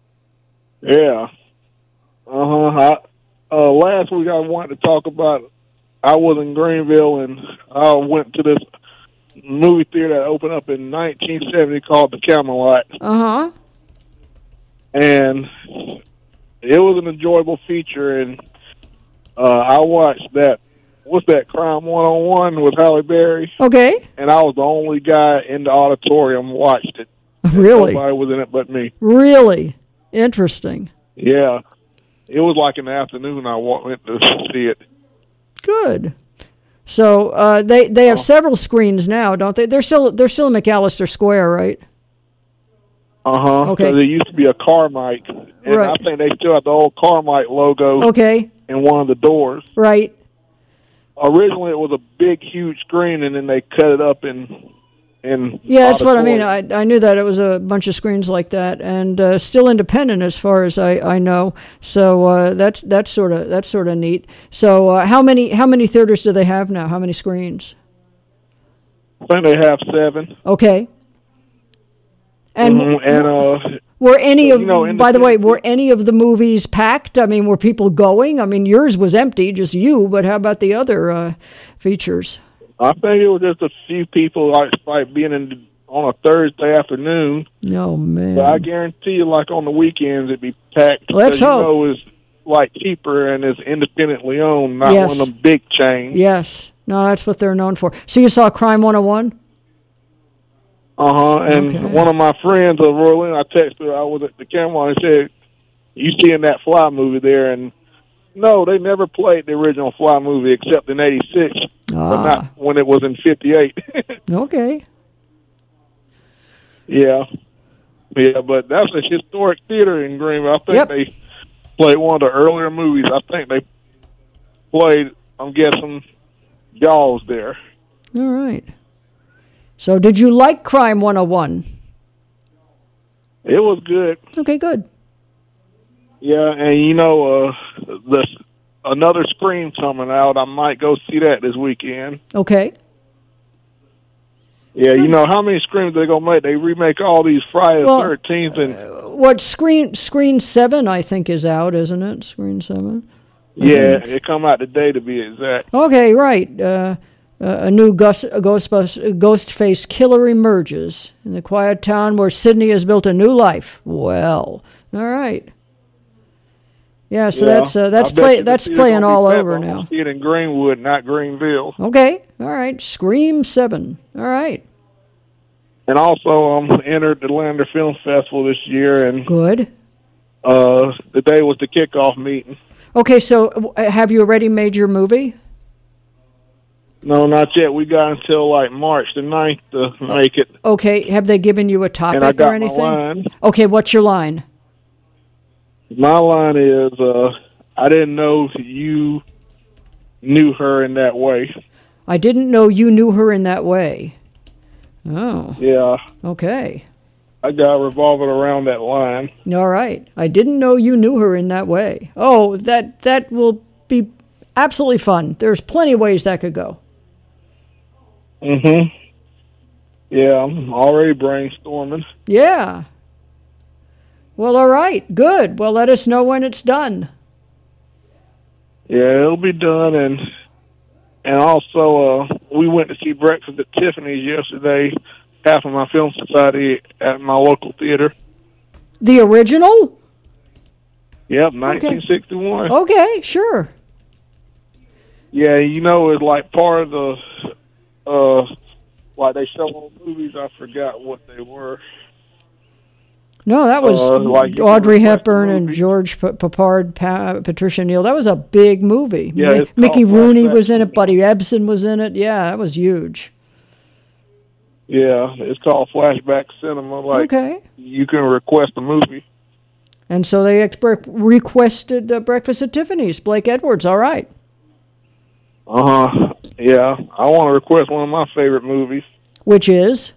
Yeah. Uh-huh. I, uh, last week I wanted to talk about, I was in Greenville and I went to this movie theater that opened up in nineteen seventy called The Camelot. Uh-huh. And it was an enjoyable feature, and uh, I watched that, what's that, Crime one oh one with Halle Berry? Okay. And I was the only guy in the auditorium who watched it. Really? Nobody was in it but me. Really? Interesting. Yeah. It was like in the afternoon I went to see it. Good. So uh, they they have oh. several screens now, don't they? They're still they're still in McAllister Square, right? Uh-huh. Okay. There used to be a Carmike, and right. I think they still have the old Carmike logo okay. in one of the doors. Right. Originally, it was a big, huge screen, and then they cut it up in... in yeah, that's what I mean. I I knew that it was a bunch of screens like that, and uh, still independent as far as I, I know. So uh, that's that's sort of that's sort of neat. So uh, how many how many theaters do they have now? How many screens? I think they have seven. Okay. And, mm-hmm. and uh, were any of, you know, by the, the way, were any of the movies packed? I mean, were people going? I mean, yours was empty, just you, but how about the other uh, features? I think it was just a few people, like, like being in on a Thursday afternoon. No, man. But I guarantee you, like, on the weekends, it'd be packed. Let's hope. You know, it's, like, cheaper and it's independently owned, not yes. one of them big chains. Yes. No, that's what they're known for. So you saw Crime one oh one? Uh-huh, and okay. one of my friends of Roland, I texted her, I was at the camera and said, you seeing that Fly movie there? And no, they never played the original Fly movie except in eighty-six, ah. but not when it was in fifty-eight. Okay. Yeah. Yeah, but that's a historic theater in Greenville. I think yep. they played one of the earlier movies. I think they played, I'm guessing, Jaws there. All right. So did you like Crime one oh one? It was good. Okay, good. Yeah, and you know, uh, the another Scream coming out. I might go see that this weekend. Okay. Yeah, you know how many Screams they're gonna make? They remake all these Friday the thirteenth and uh, what Screen Screen Seven I think is out, isn't it? Screen Seven. Yeah, it come out today to be exact. Okay, right. Uh, Uh, a new ghost, a ghost, ghost face killer emerges in the quiet town where Sydney has built a new life. Well, all right. Yeah, so yeah, that's uh, that's play that's playing all over now. See it in Greenwood, not Greenville. Okay, all right. Scream Seven. All right. And also, I'm um, entered the Lander Film Festival this year, and good. Uh, the day was the kickoff meeting. Okay, so have you already made your movie? No, not yet. We got until like March the ninth to make it. Okay, have they given you a topic and I got or anything? My line. Okay, what's your line? My line is, uh, I didn't know you knew her in that way. I didn't know you knew her in that way. Oh. Yeah. Okay. I got revolving around that line. All right. I didn't know you knew her in that way. Oh, that that will be absolutely fun. There's plenty of ways that could go. Mm-hmm. Yeah, I'm already brainstorming. Yeah. Well, all right. Good. Well, let us know when it's done. Yeah, it'll be done, and and also uh, we went to see Breakfast at Tiffany's yesterday. Half of my film society at my local theater. The original? Yep, nineteen sixty-one. Okay, sure. Yeah, you know, it's like part of the, uh, like they show on movies. I forgot what they were. No, that was uh, like Audrey Hepburn and George P- Papard, pa- Patricia Neal. That was a big movie. Yeah, Mi- it's Mickey called Rooney Flashback. was in it. Buddy Ebsen was in it. Yeah, that was huge. Yeah, it's called Flashback Cinema. Like, Okay. you can request a movie. And so they exp- requested uh, Breakfast at Tiffany's. Blake Edwards, all right. Uh-huh. Yeah, I want to request one of my favorite movies. Which is?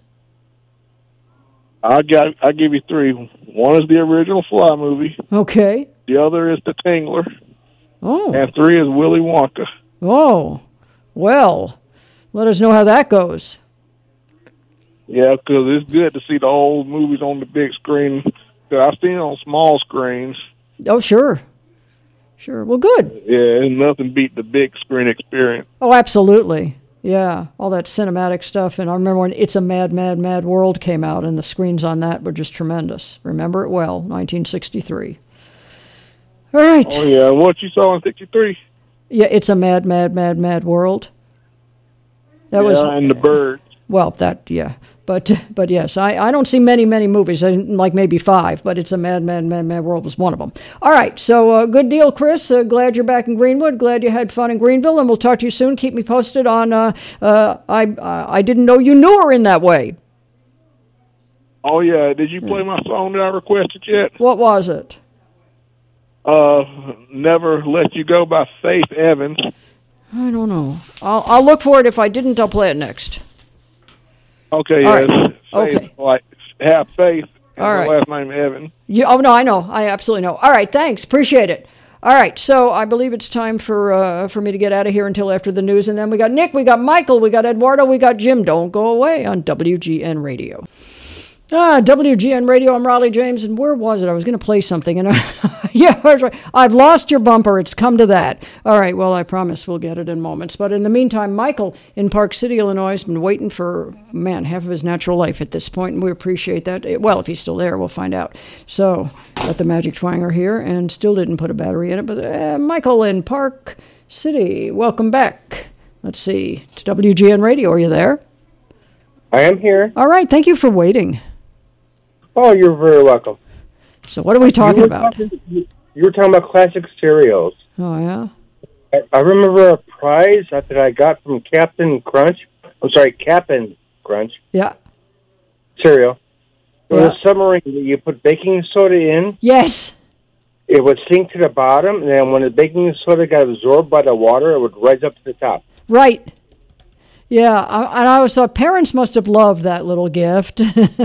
I got. I give you three. One is the original Fly movie. Okay. The other is The Tingler. Oh. And three is Willy Wonka. Oh. Well, let us know how that goes. Yeah, because it's good to see the old movies on the big screen. 'Cause I've seen it on small screens. Oh, sure. Sure. Well, good. Yeah, there's nothing beat the big screen experience. Oh, absolutely. Yeah, all that cinematic stuff. And I remember when It's a Mad, Mad, Mad World came out, and the screens on that were just tremendous. Remember it well, nineteen sixty-three. All right. Oh, yeah. What you saw in sixty-three? Yeah, It's a Mad, Mad, Mad, Mad World. That yeah, was and The Bird. Well, that, yeah. But, but yes, I, I don't see many, many movies, I, like maybe five, but It's a Mad, Mad, Mad, Mad World was one of them. All right, so uh, good deal, Chris. Uh, glad you're back in Greenwood. Glad you had fun in Greenville, and we'll talk to you soon. Keep me posted on, uh, uh, I, uh, I didn't know you knew her in that way. Oh, yeah. Did you play my song that I requested yet? What was it? Uh, Never Let You Go by Faith Evans. I don't know. I'll, I'll look for it. If I didn't, I'll play it next. Okay, All yes. right. Faith, Okay. Like, have faith. And All my right. last name Evans. You, oh, no, I know. I absolutely know. All right, thanks. Appreciate it. All right, so I believe it's time for uh, for me to get out of here until after the news. And then we got Nick, we got Michael, we got Eduardo, we got Jim. Don't go away on W G N Radio. Ah, W G N Radio, I'm Raleigh James, and where was it? I was going to play something, and I, yeah, that's right. I've lost your bumper. It's come to that. All right, well, I promise we'll get it in moments. But in the meantime, Michael in Park City, Illinois, has been waiting for, man, half of his natural life at this point, and we appreciate that. Well, if he's still there, we'll find out. So, got the Magic Twanger here, and still didn't put a battery in it, but uh, Michael in Park City, welcome back. Let's see, to W G N Radio, are you there? I am here. All right, thank you for waiting. Oh, you're very welcome. So what are we talking you were about? Talking, you were talking about classic cereals. Oh, yeah? I, I remember a prize that I got from Captain Crunch. I'm sorry, Captain Crunch Yeah. cereal. It was Yeah. a submarine that you put baking soda in. Yes. It would sink to the bottom, and then when the baking soda got absorbed by the water, it would rise up to the top. Right. Yeah, I, and I always thought parents must have loved that little gift.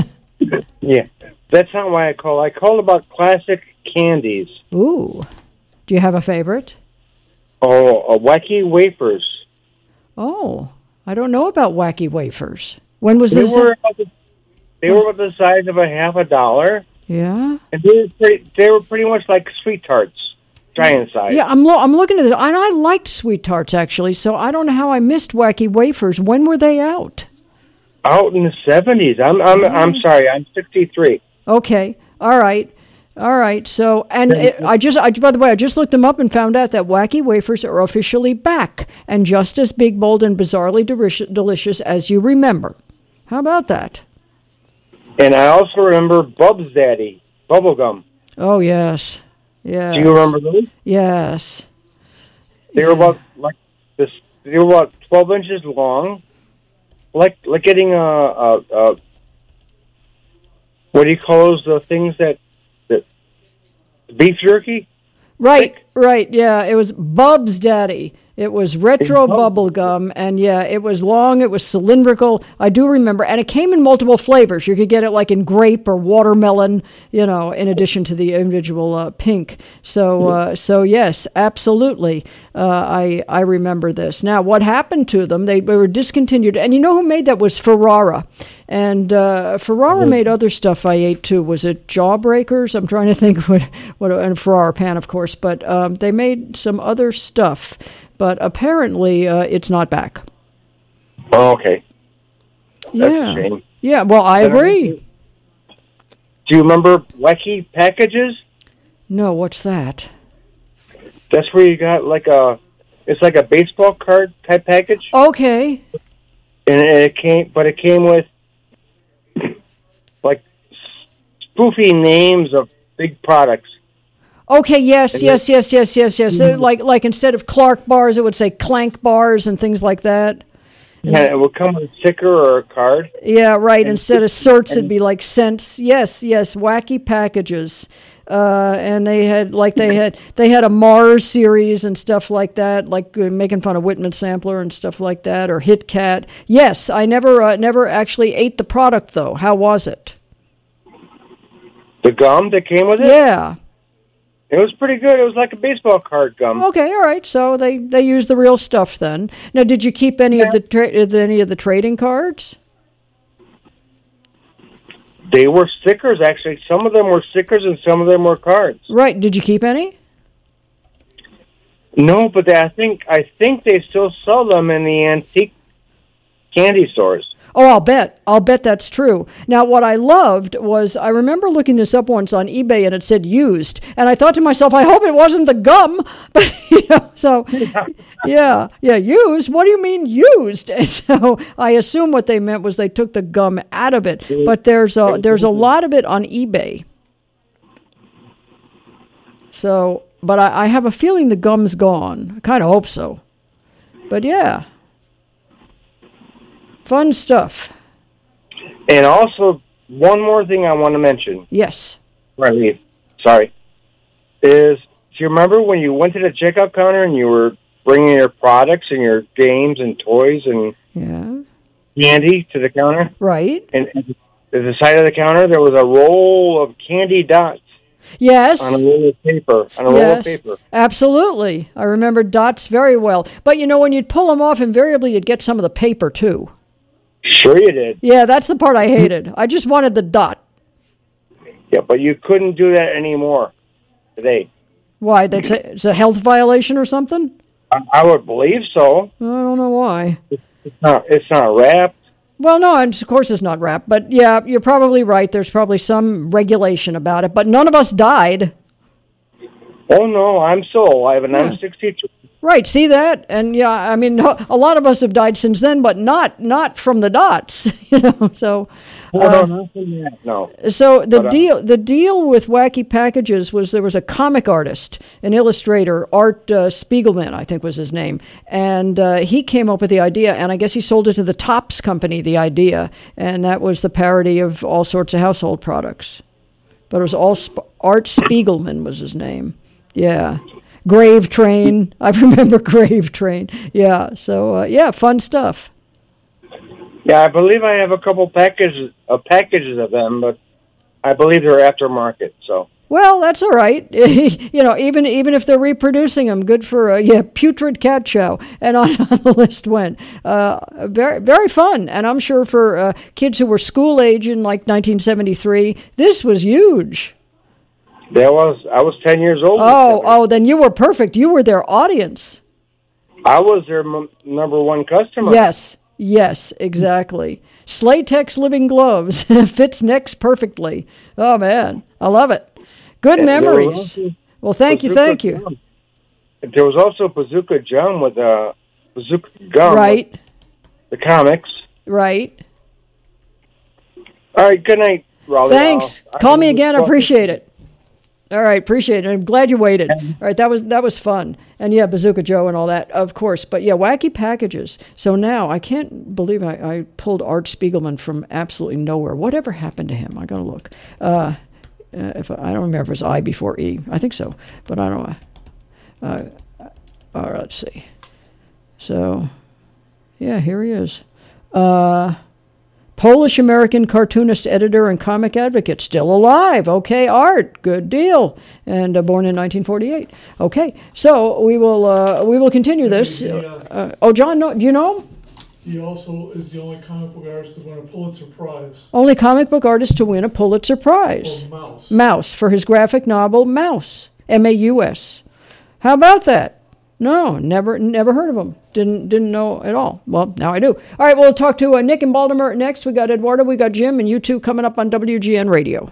Yeah, that's not why I call. I call about classic candies. Ooh. Do you have a favorite? Oh, uh, wacky wafers. Oh, I don't know about wacky wafers. When was They this? were about the, they were about the size of a half a dollar, Yeah. and they were pretty, they were pretty much like sweet tarts, giant size. Yeah, I'm lo- I'm looking at it, and I liked sweet tarts actually. So I don't know how I missed wacky wafers. When were they out? Out in the seventies. I'm I'm I'm sorry. I'm sixty-three. Okay. All right. All right. So, and it, I just, I, by the way, I just looked them up and found out that wacky wafers are officially back and just as big, bold, and bizarrely delicious, delicious as you remember. How about that? And I also remember Bub's Daddy bubblegum. Oh yes. Yeah. Do you remember those? Yes. They Yeah. were about like this. They were about twelve inches long. Like like getting a, a, a what do you call those the things that that beef jerky? Right. Right. Yeah. It was Bub's Daddy, It was retro bubble gum, and yeah, it was long, it was cylindrical. I do remember, and it came in multiple flavors. You could get it like in grape or watermelon, you know, in addition to the individual uh, pink. So, uh, so yes, absolutely, uh, I I remember this. Now, what happened to them? They, they were discontinued, and you know who made that was Ferrara. And uh, Ferrara made other stuff I ate too. Was it Jawbreakers? I'm trying to think what, what and Ferrara Pan, of course. But um, they made some other stuff. But apparently, uh, it's not back. Oh, okay. That's yeah. a shame. Yeah. Well, I agree. Do you remember Wacky Packages? No. What's that? That's where you got like a. It's like a baseball card type package. Okay. And it came, but it came with like spoofy names of big products. Okay, yes, yes, yes, yes, yes, yes. Mm-hmm. Like like instead of Clark bars, it would say Clank bars and things like that. Yeah, it would come with a sticker or a card. Yeah, right. And instead of certs, it'd be like cents. Yes, yes, Wacky Packages. Uh, and they had like they had they had a Mars series and stuff like that, like uh, making fun of Whitman Sampler and stuff like that, or Hit Cat. Yes, I never uh, never actually ate the product though. How was it? The gum that came with it? Yeah. It was pretty good. It was like a baseball card gum. Okay, all right. So they, they used the real stuff then. Now, did you keep any yeah. of the tra- any of the trading cards? They were stickers, actually. Some of them were stickers and some of them were cards. Right. Did you keep any? No, but they, I think I think they still sell them in the antique candy stores. Oh, I'll bet. I'll bet that's true. Now, what I loved was, I remember looking this up once on eBay and it said used. And I thought to myself, I hope it wasn't the gum. But, you know, so, yeah, yeah, used? What do you mean used? And so I assume what they meant was they took the gum out of it. But there's a, there's a lot of it on eBay. So, but I, I have a feeling the gum's gone. I kind of hope so. But, yeah. Fun stuff. And also, one more thing I want to mention. Yes. Before I leave, sorry. Is, do you remember when you went to the checkout counter and you were bringing your products and your games and toys and yeah. candy to the counter? Right. And at the side of the counter, there was a roll of candy dots. Yes. On a roll of paper. On a yes, roll of paper. Absolutely. I remember dots very well. But, you know, when you'd pull them off, invariably you'd get some of the paper, too. Sure you did. Yeah, that's the part I hated. I just wanted the dot. Yeah, but you couldn't do that anymore today. Why? That's a, it's a health violation or something? I, I would believe so. I don't know why. It's, it's not. It's not wrapped. Well, no, and of course it's not wrapped. But yeah, you're probably right. There's probably some regulation about it. But none of us died. Oh no, I'm still alive, and yeah. I'm sixty-two. Right, see that? And yeah, I mean, a lot of us have died since then, but not not from the dots, you know. So, uh, no, no, not from that. No. So the but, uh, deal the deal with Wacky Packages was there was a comic artist, an illustrator, Art uh, Spiegelman, I think was his name, and uh, he came up with the idea, and I guess he sold it to the Topps company, the idea, and that was the parody of all sorts of household products. But it was all Sp- Art Spiegelman was his name. Yeah. Grave Train. I remember Grave Train. Yeah. So, uh, yeah, fun stuff. Yeah, I believe I have a couple packages, uh, packages of them, but I believe they're aftermarket, so. Well, that's all right. You know, even even if they're reproducing them, good for, uh, yeah, Putrid Cat Show. And on, on the list went. Uh, very, very fun. And I'm sure for uh, kids who were school age in like nineteen seventy-three, this was huge. There was, I was ten years old. Oh, oh, then you were perfect. You were their audience. I was their m- number one customer. Yes, yes, exactly. Slaytex Living Gloves fits necks perfectly. Oh, man, I love it. Good and memories. Well, thank you, thank you. Gum. There was also Bazooka Gum with uh, Bazooka Gum. Right. The comics. Right. All right, good night, Raleigh. Thanks. I'll, Call me again. I appreciate it. All right, appreciate it. I'm glad you waited. All right, that was that was fun. And yeah, Bazooka Joe and all that, of course. But yeah, Wacky Packages. So now I can't believe I, I pulled Art Spiegelman from absolutely nowhere. Whatever happened to him? I gotta look. Uh, uh, if I, I don't remember if it was I before E. I think so, but I don't know. Uh, all right, let's see. So, yeah, here he is. Uh, Polish-American cartoonist, editor, and comic advocate, still alive. Okay, Art, good deal. And uh, born in nineteen forty-eight. Okay, so we will uh, we will continue this. Uh, oh, John, no, do you know him? He also is the only comic book artist to win a Pulitzer Prize. Only comic book artist to win a Pulitzer Prize. For Mouse. Mouse, for his graphic novel Mouse, M A U S. How about that? No, never never heard of him. Didn't didn't know at all. Well, now I do. All right, we'll talk to uh, Nick in Baltimore next. We got Eduardo, we got Jim, and you two coming up on W G N Radio.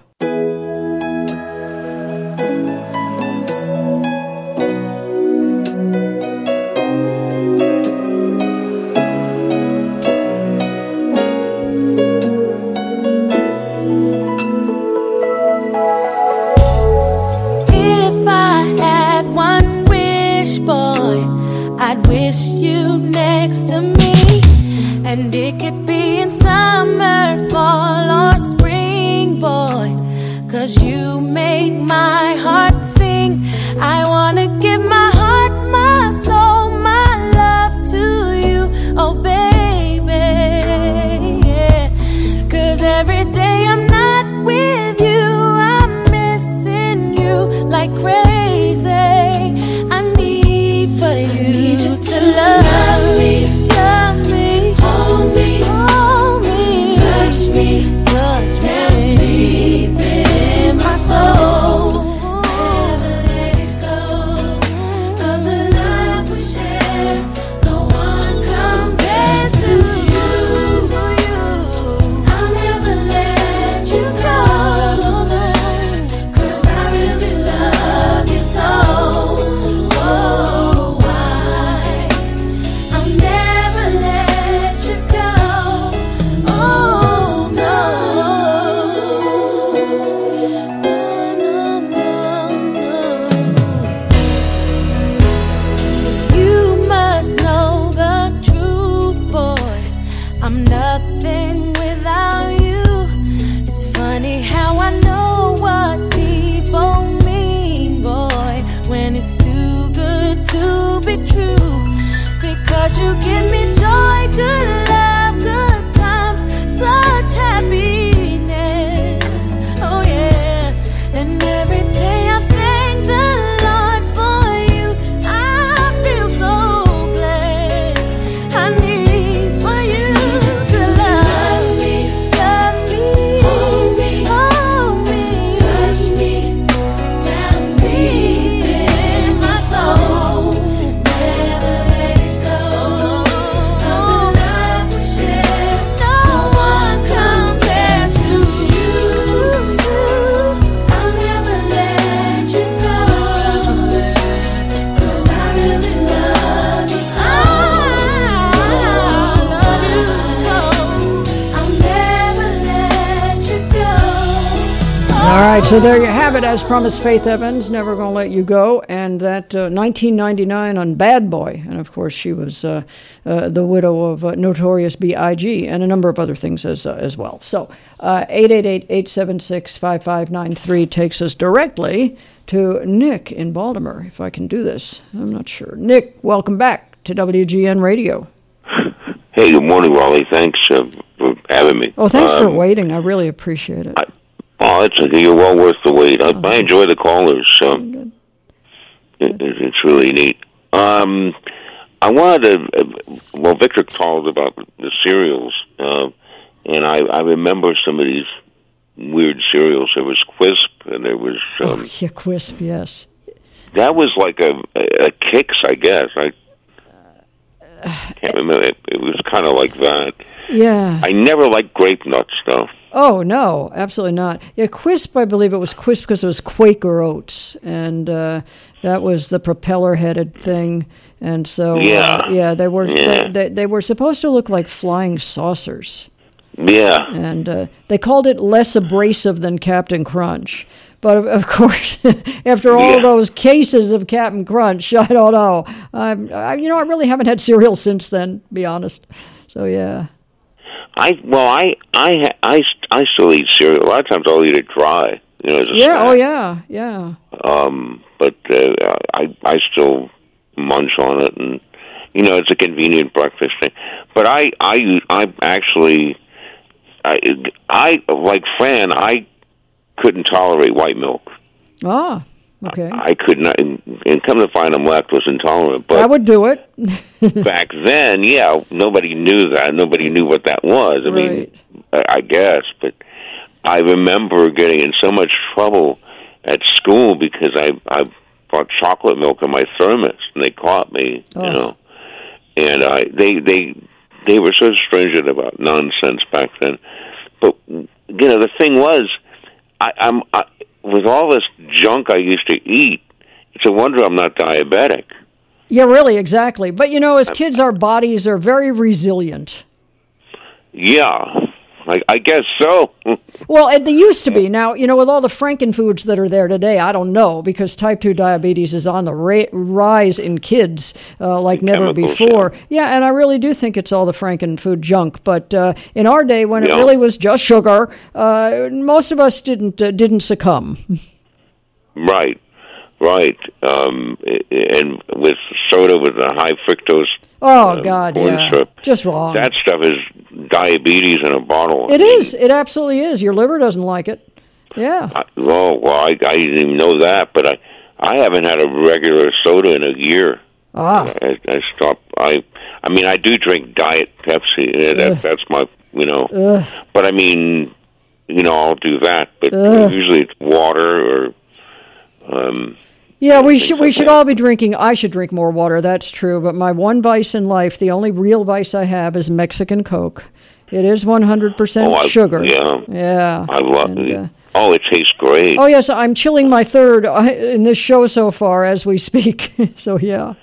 If I had one wish, boy, I'd wish you next to me, and it could be in summer, fall, or spring, boy, 'cause you make my heart sing. I wanna give my heart, my soul, my love to you, oh baby, yeah. 'Cause every day I'm not with you, I'm missing you like crazy. I need for you, I need you to love me, love me, hold me, hold me, touch me, touch me, deep in my soul. Never let it go of the love we share. No one compares to you. I'll never let you go, 'cause I really love you so. Oh, why? I'll never let you go. Oh, no. No, no, no, no. You must know the truth, boy. I'm nothing without you. It's funny how I know what people mean, boy, when it's too good to be true. Because you give me joy, good love, good times, such happiness. Oh yeah. And every day I thank the Lord for you. I feel so blessed. I need for you to love me, love me, hold me, hold me, touch me down deep in my soul. Never let it go of the love we share. No one compares to you. I'll never let you go, 'cause I really love you so. I love you so. I'll never let you go. All right, so there you have it. As promised, Faith Evans, Never Gonna Let You Go, and that uh, nineteen ninety-nine on Bad Boy. And, of course, she was uh, uh, the widow of uh, Notorious B I G and a number of other things as uh, as well. So uh, eight eight eight, eight seven six, five five nine three takes us directly to Nick in Baltimore, if I can do this. I'm not sure. Nick, welcome back to W G N Radio. Hey, good morning, Raleigh. Thanks uh, for having me. Oh, thanks for Um, waiting. I really appreciate it. Oh, it's okay. You're well worth the wait. I, I enjoy the callers. So it, it, it's really neat. Um, I wanted to. Uh, well, Victor called about the cereals, uh, and I, I remember some of these weird cereals. There was Quisp, and there was. Um, oh, yeah, Quisp, yes. That was like a, a, a Kix, I guess. I can't remember. It, it was kind of like that. Yeah. I never liked grape nuts, though. Oh, no, absolutely not. Yeah, Quisp, I believe it was Quisp because it was Quaker Oats, and uh, that was the propeller-headed thing. And so, Yeah. uh, yeah, they were Yeah. They, they, they were supposed to look like flying saucers. Yeah. And uh, they called it less abrasive than Captain Crunch. But, of, of course, after all Yeah. those cases of Captain Crunch, I don't know. I'm, I, you know, I really haven't had cereal since then, to be honest. So, yeah. I well, I I ha- I st- I still eat cereal. A lot of times I'll eat it dry, you know, as a Yeah, snack. oh, yeah, yeah. Um, but uh, I I still munch on it, and you know, it's a convenient breakfast thing. But I, I, I actually, I, I like Fran. I couldn't tolerate white milk. Ah, okay. I, I could not, and, and come to find I'm lactose intolerant. But I would do it. back then, yeah, nobody knew that. Nobody knew what that was. I Right. mean, I, I guess, but I remember getting in so much trouble at school because I, I brought chocolate milk in my thermos, and they caught me, Oh. you know. And I, they, they, they were so stringent about nonsense back then. But you know, the thing was, I, I'm I, with all this junk I used to eat. It's a wonder I'm not diabetic. Yeah, really, exactly. But, you know, as kids, our bodies are very resilient. Yeah, I, I guess so. Well, and they used to be. Now, you know, with all the frankenfoods that are there today, I don't know, because type two diabetes is on the ra- rise in kids uh, like never chemicals, before. Yeah. and I really do think it's all the frankenfood junk. But uh, in our day, when Yeah. it really was just sugar, uh, most of us didn't uh, didn't succumb. Right, right. Um, and with soda with the high fructose Oh, uh, God, corn yeah. syrup, Just wrong. that stuff is diabetes in a bottle. It is. It absolutely is. Your liver doesn't like it. Yeah. I, oh, well, I, I didn't even know that, but I, I haven't had a regular soda in a year. Ah. I, I stopped. I, I mean, I do drink Diet Pepsi. Yeah, That, that's my, you know. Ugh. But I mean, you know, I'll do that. But Ugh. usually it's water or. Um, Yeah, we should we should all be drinking. I should drink more water. That's true. But my one vice in life, the only real vice I have, is Mexican Coke. It is one hundred percent Oh, I- sugar. yeah. Yeah. I love And, it. uh, Oh, it tastes great. Oh yes, I'm chilling my third uh, in this show so far as we speak. So yeah.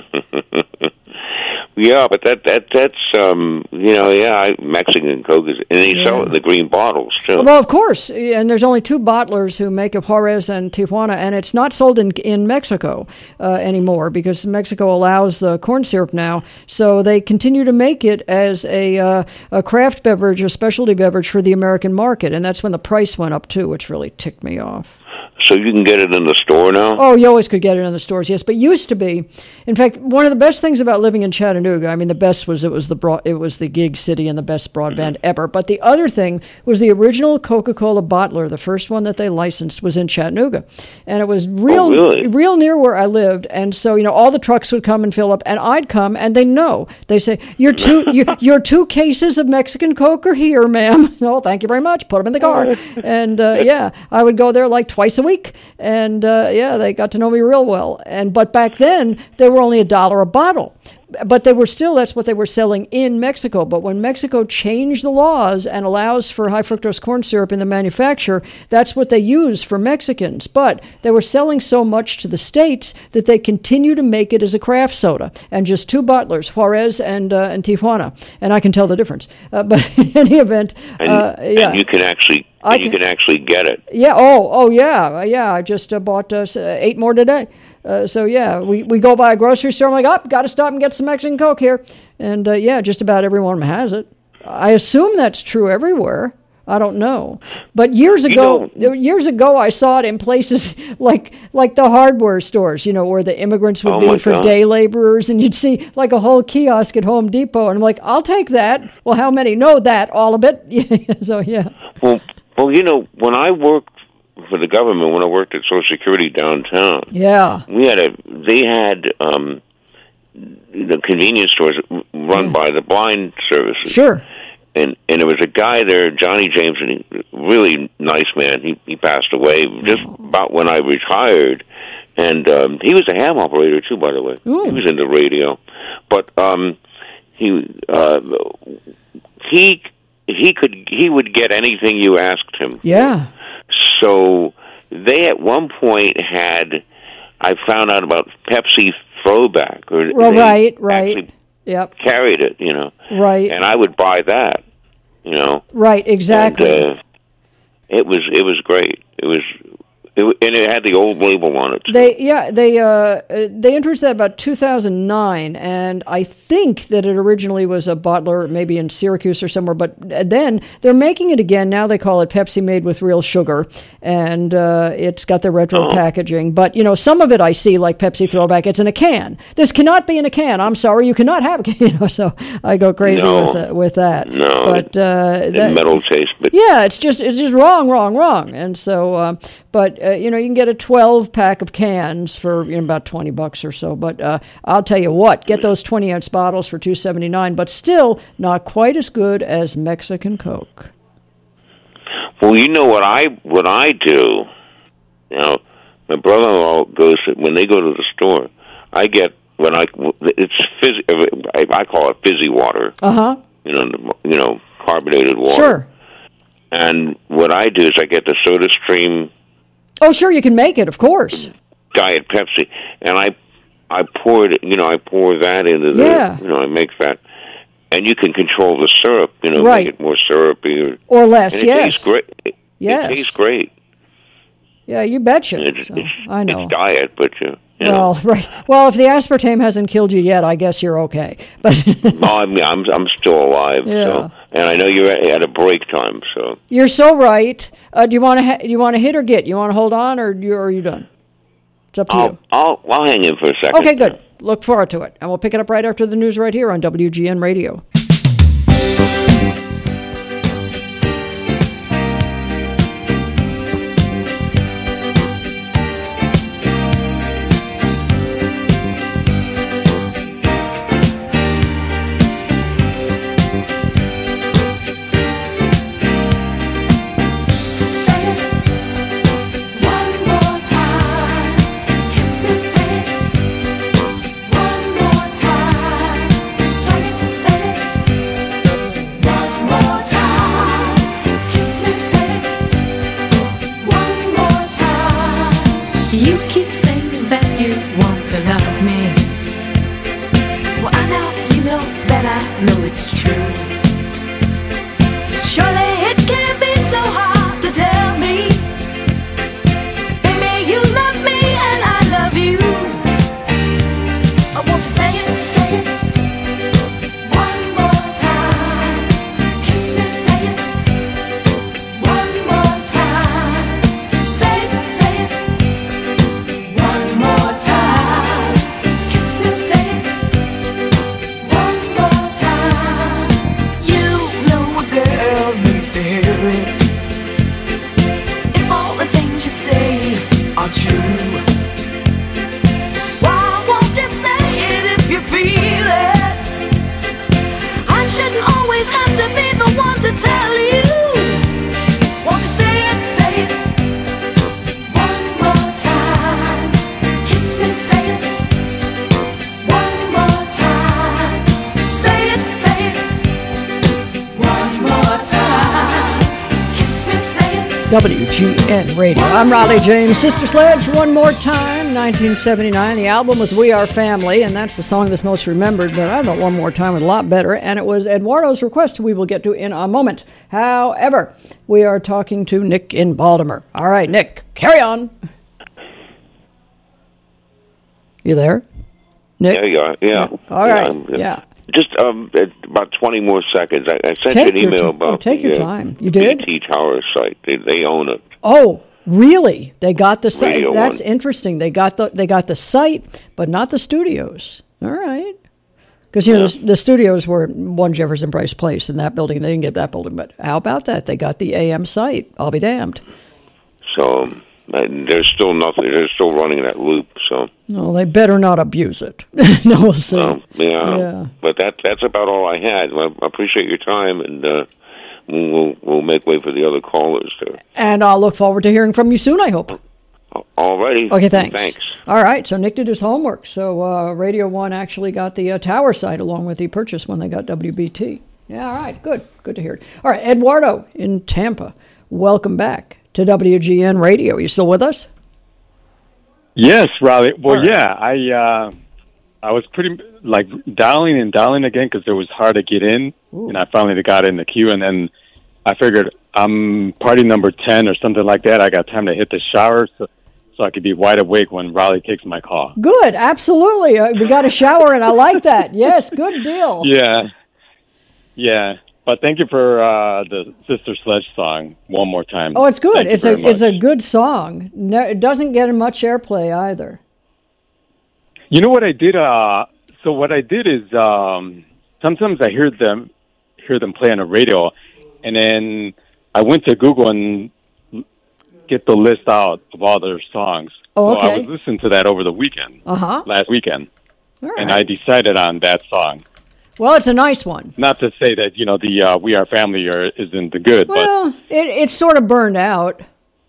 Yeah, but that that that's um you know yeah I, Mexican Coke is, and they sell it in the green bottles too. Well, of course, and there's only two bottlers who make of Juarez and Tijuana, and it's not sold in in Mexico uh, anymore because Mexico allows the corn syrup now. So they continue to make it as a uh, a craft beverage, a specialty beverage for the American market, and that's when the price went up too, which really ticked me off. So you can get it in the store now. Oh, you always could get it in the stores, yes. But used to be, in fact, one of the best things about living in Chattanooga. I mean, the best was it was the broad, it was the gig city and the best broadband Mm-hmm. ever. But the other thing was the original Coca-Cola bottler. The first one that they licensed was in Chattanooga, and it was real, Oh, really? real near where I lived. And so, you know, all the trucks would come and fill up, and I'd come, and they know. They say, "Your two, your, your two cases of Mexican Coke are here, ma'am." Oh, thank you very much. Put them in the car, and uh, yeah, I would go there like twice a week. And uh, yeah, they got to know me real well. And but back then they were only a dollar a bottle, but they were still that's what they were selling in Mexico. But when Mexico changed the laws and allows for high fructose corn syrup in the manufacture, that's what they use for Mexicans. But they were selling so much to the states that they continue to make it as a craft soda, and just two bottlers, Juarez and uh, and Tijuana, and I can tell the difference. Uh, but in any event, And, uh, yeah. and you can actually I and you can- can actually get it. Yeah. Oh. Oh. Yeah. Yeah. I just uh, bought uh, s- uh, eight more today. Uh, so yeah, we, we go by a grocery store. I'm like, oh, got to stop and get some Mexican Coke here. And uh, yeah, just about everyone has it. I assume that's true everywhere. I don't know. But years ago, years ago, I saw it in places like like the hardware stores. You know, where the immigrants would Oh, be my for God. day laborers, and you'd see like a whole kiosk at Home Depot. And I'm like, I'll take that. Well, how many know that? All of it. So yeah. Well, well, you know, when I worked for the government, when I worked at Social Security downtown, Yeah. we had a they had um, the convenience stores run by the blind services. Sure. And and there was a guy there, Johnny James, and he, really nice man. He he passed away just about when I retired, and um, he was a ham operator too, by the way. He was in the radio, but um, he uh, he he could he would get anything you asked him. Yeah. So they at one point had, I found out about Pepsi Throwback, or Well, they right, right. Yep. carried it, you know, Right. and I would buy that, you know. Right, exactly. And, uh, it was it was great. It was It, and it had the old label on it. They yeah they uh, they introduced that about two thousand nine, and I think that it originally was a bottler maybe in Syracuse or somewhere. But then they're making it again. Now they call it Pepsi made with real sugar, and uh, it's got the retro oh. packaging. But you know, some of it I see like Pepsi throwback. It's in a can. This cannot be in a can. I'm sorry, you cannot have a can. You know, so I go crazy no. with uh, with that. No, but uh, that, metal taste. But yeah, it's just it's just wrong, wrong, wrong. And so, uh, but. Uh, you know, you can get a twelve pack of cans for you know, about twenty bucks or so. But uh, I'll tell you what, get those twenty ounce bottles for two seventy-nine, but still not quite as good as Mexican Coke. Well, you know what I what I do. You know, my brother-in-law goes to, when they go to the store. I get when I it's fizzy. I call it fizzy water. Uh huh. You know, you know, carbonated water. Sure. And what I do is I get the Soda Stream. Oh, sure, you can make it, of course. Diet Pepsi, and I, I pour it. You know, I pour that into the. Yeah. You know, I make that, and you can control the syrup. You know, right. make it more syrupy or, or less. And it yes. tastes great. It, yes. It tastes great. Yeah, you betcha. It's, so, it's, I know. It's diet, but you. You well, know. right. Well, if the aspartame hasn't killed you yet, I guess you're okay. But oh, I mean, I'm I'm still alive. Yeah. So, and I know you're at a break time. So you're so right. Uh, do you want to ha- do you want to hit or get? You want to hold on, or you, or are you done? It's up to I'll, you. I'll I'll hang in for a second. Okay, good. Look forward to it, and we'll pick it up right after the news right here on W G N Radio. You keep saying that you want to love me. Well, I know, you know that I know it's true. Surely it can't be so hard to tell me, baby, you love me and I love you. Oh, won't you say it, say it one more time? Kiss me, say it one more time. Say it, say it one more time. Kiss me, say it one more time. You know a girl needs to hear it. If all the things you say are true, why won't you say it if you feel it? I shouldn't always have to be the one to tell you. Won't you say it, say it one more time? Kiss me, say it one more time. Say it, say it one more time. Kiss me, say it. W G N Radio. I'm Raleigh James. Sister Sledge, one more time, nineteen seventy-nine. The album was We Are Family, and that's the song that's most remembered, but I thought One More Time was a lot better, and it was Eduardo's request, we will get to in a moment. However, we are talking to Nick in Baltimore. All right, Nick, carry on. You there? Nick? There you are. Yeah. All right, I'm- yeah. Just um, about twenty more seconds. I, I sent Take you your an email ti- about oh, take the your uh, time. You did? B T Tower site. They, they own it. Oh, really? They got the site. Radio That's One. interesting. They got the they got the site, but not the studios. All right. Because you know the, the studios were One Jefferson Price Place in that building. They didn't get that building, but how about that? They got the A M site. I'll be damned. So um, and there's still nothing. They're still running that loop. So No, they better not abuse it. No, we'll see. um, yeah. Yeah. But that that's about all I had. Well, I appreciate your time, and uh, we'll we'll- we'll make way for the other callers there. And I'll look forward to hearing from you soon, I hope. All righty. Okay, thanks. Thanks. All right, so Nick did his homework. So uh, Radio One actually got the uh, tower site along with the purchase when they got W B T. Yeah, all right, good. Good to hear it. All right, Eduardo in Tampa, welcome back to W G N Radio. You still with us? Yes, Raleigh. Well, All right. yeah, I uh, I was pretty like dialing and dialing again because it was hard to get in, Ooh. and I finally got in the queue, and then I figured I'm party number ten or something like that. I got time to hit the shower so, so I could be wide awake when Raleigh takes my call. Good, absolutely. Uh, we got a shower, and I like that. Yes, good deal. Yeah, yeah. But thank you for uh, the Sister Sledge song one more time. Oh, it's good. Thank you It's a very much. it's a good song. No, it doesn't get much airplay either. You know what I did? Uh, so what I did is um, sometimes I hear them hear them play on the radio, and then I went to Google and get the list out of all their songs. Oh, So I okay. was listening to that over the weekend, Uh huh. last weekend, All and right. I decided on that song. Well, it's a nice one. Not to say that you know the uh, We Are Family are, isn't the good, Well, it, it's sort of burned out.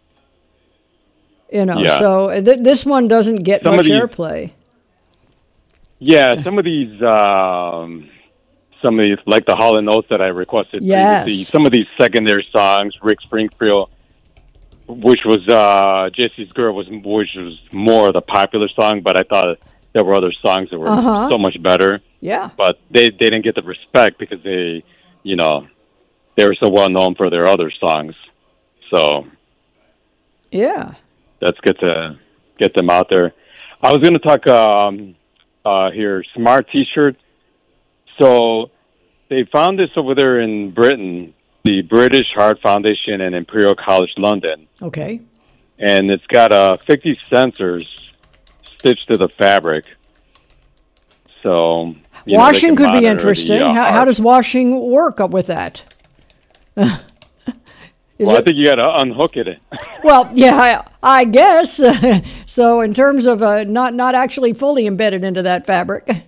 You know, Yeah. so th- this one doesn't get Some of much these- airplay. Yeah, some of these, um, some of these, like the Hall and Oates that I requested Yes. previously, some of these secondary songs, Rick Springfield, which was uh, Jesse's Girl, was which was more the popular song, but I thought there were other songs that were Uh-huh. so much better. Yeah. But they they didn't get the respect because they, you know, they were so well known for their other songs. So Yeah. that's good to get them out there. I was going to talk um, uh, here, Smart T-shirt. So they found this over there in Britain, the British Heart Foundation and Imperial College London, Okay. and it's got uh, fifty sensors stitched to the fabric. So you know, they Washing can could be monitor the, interesting. uh, how, how heart. does washing work up with that? Is well, I it- think you got to unhook it. Well, yeah, I, I guess. So, in terms of uh, not not actually fully embedded into that fabric.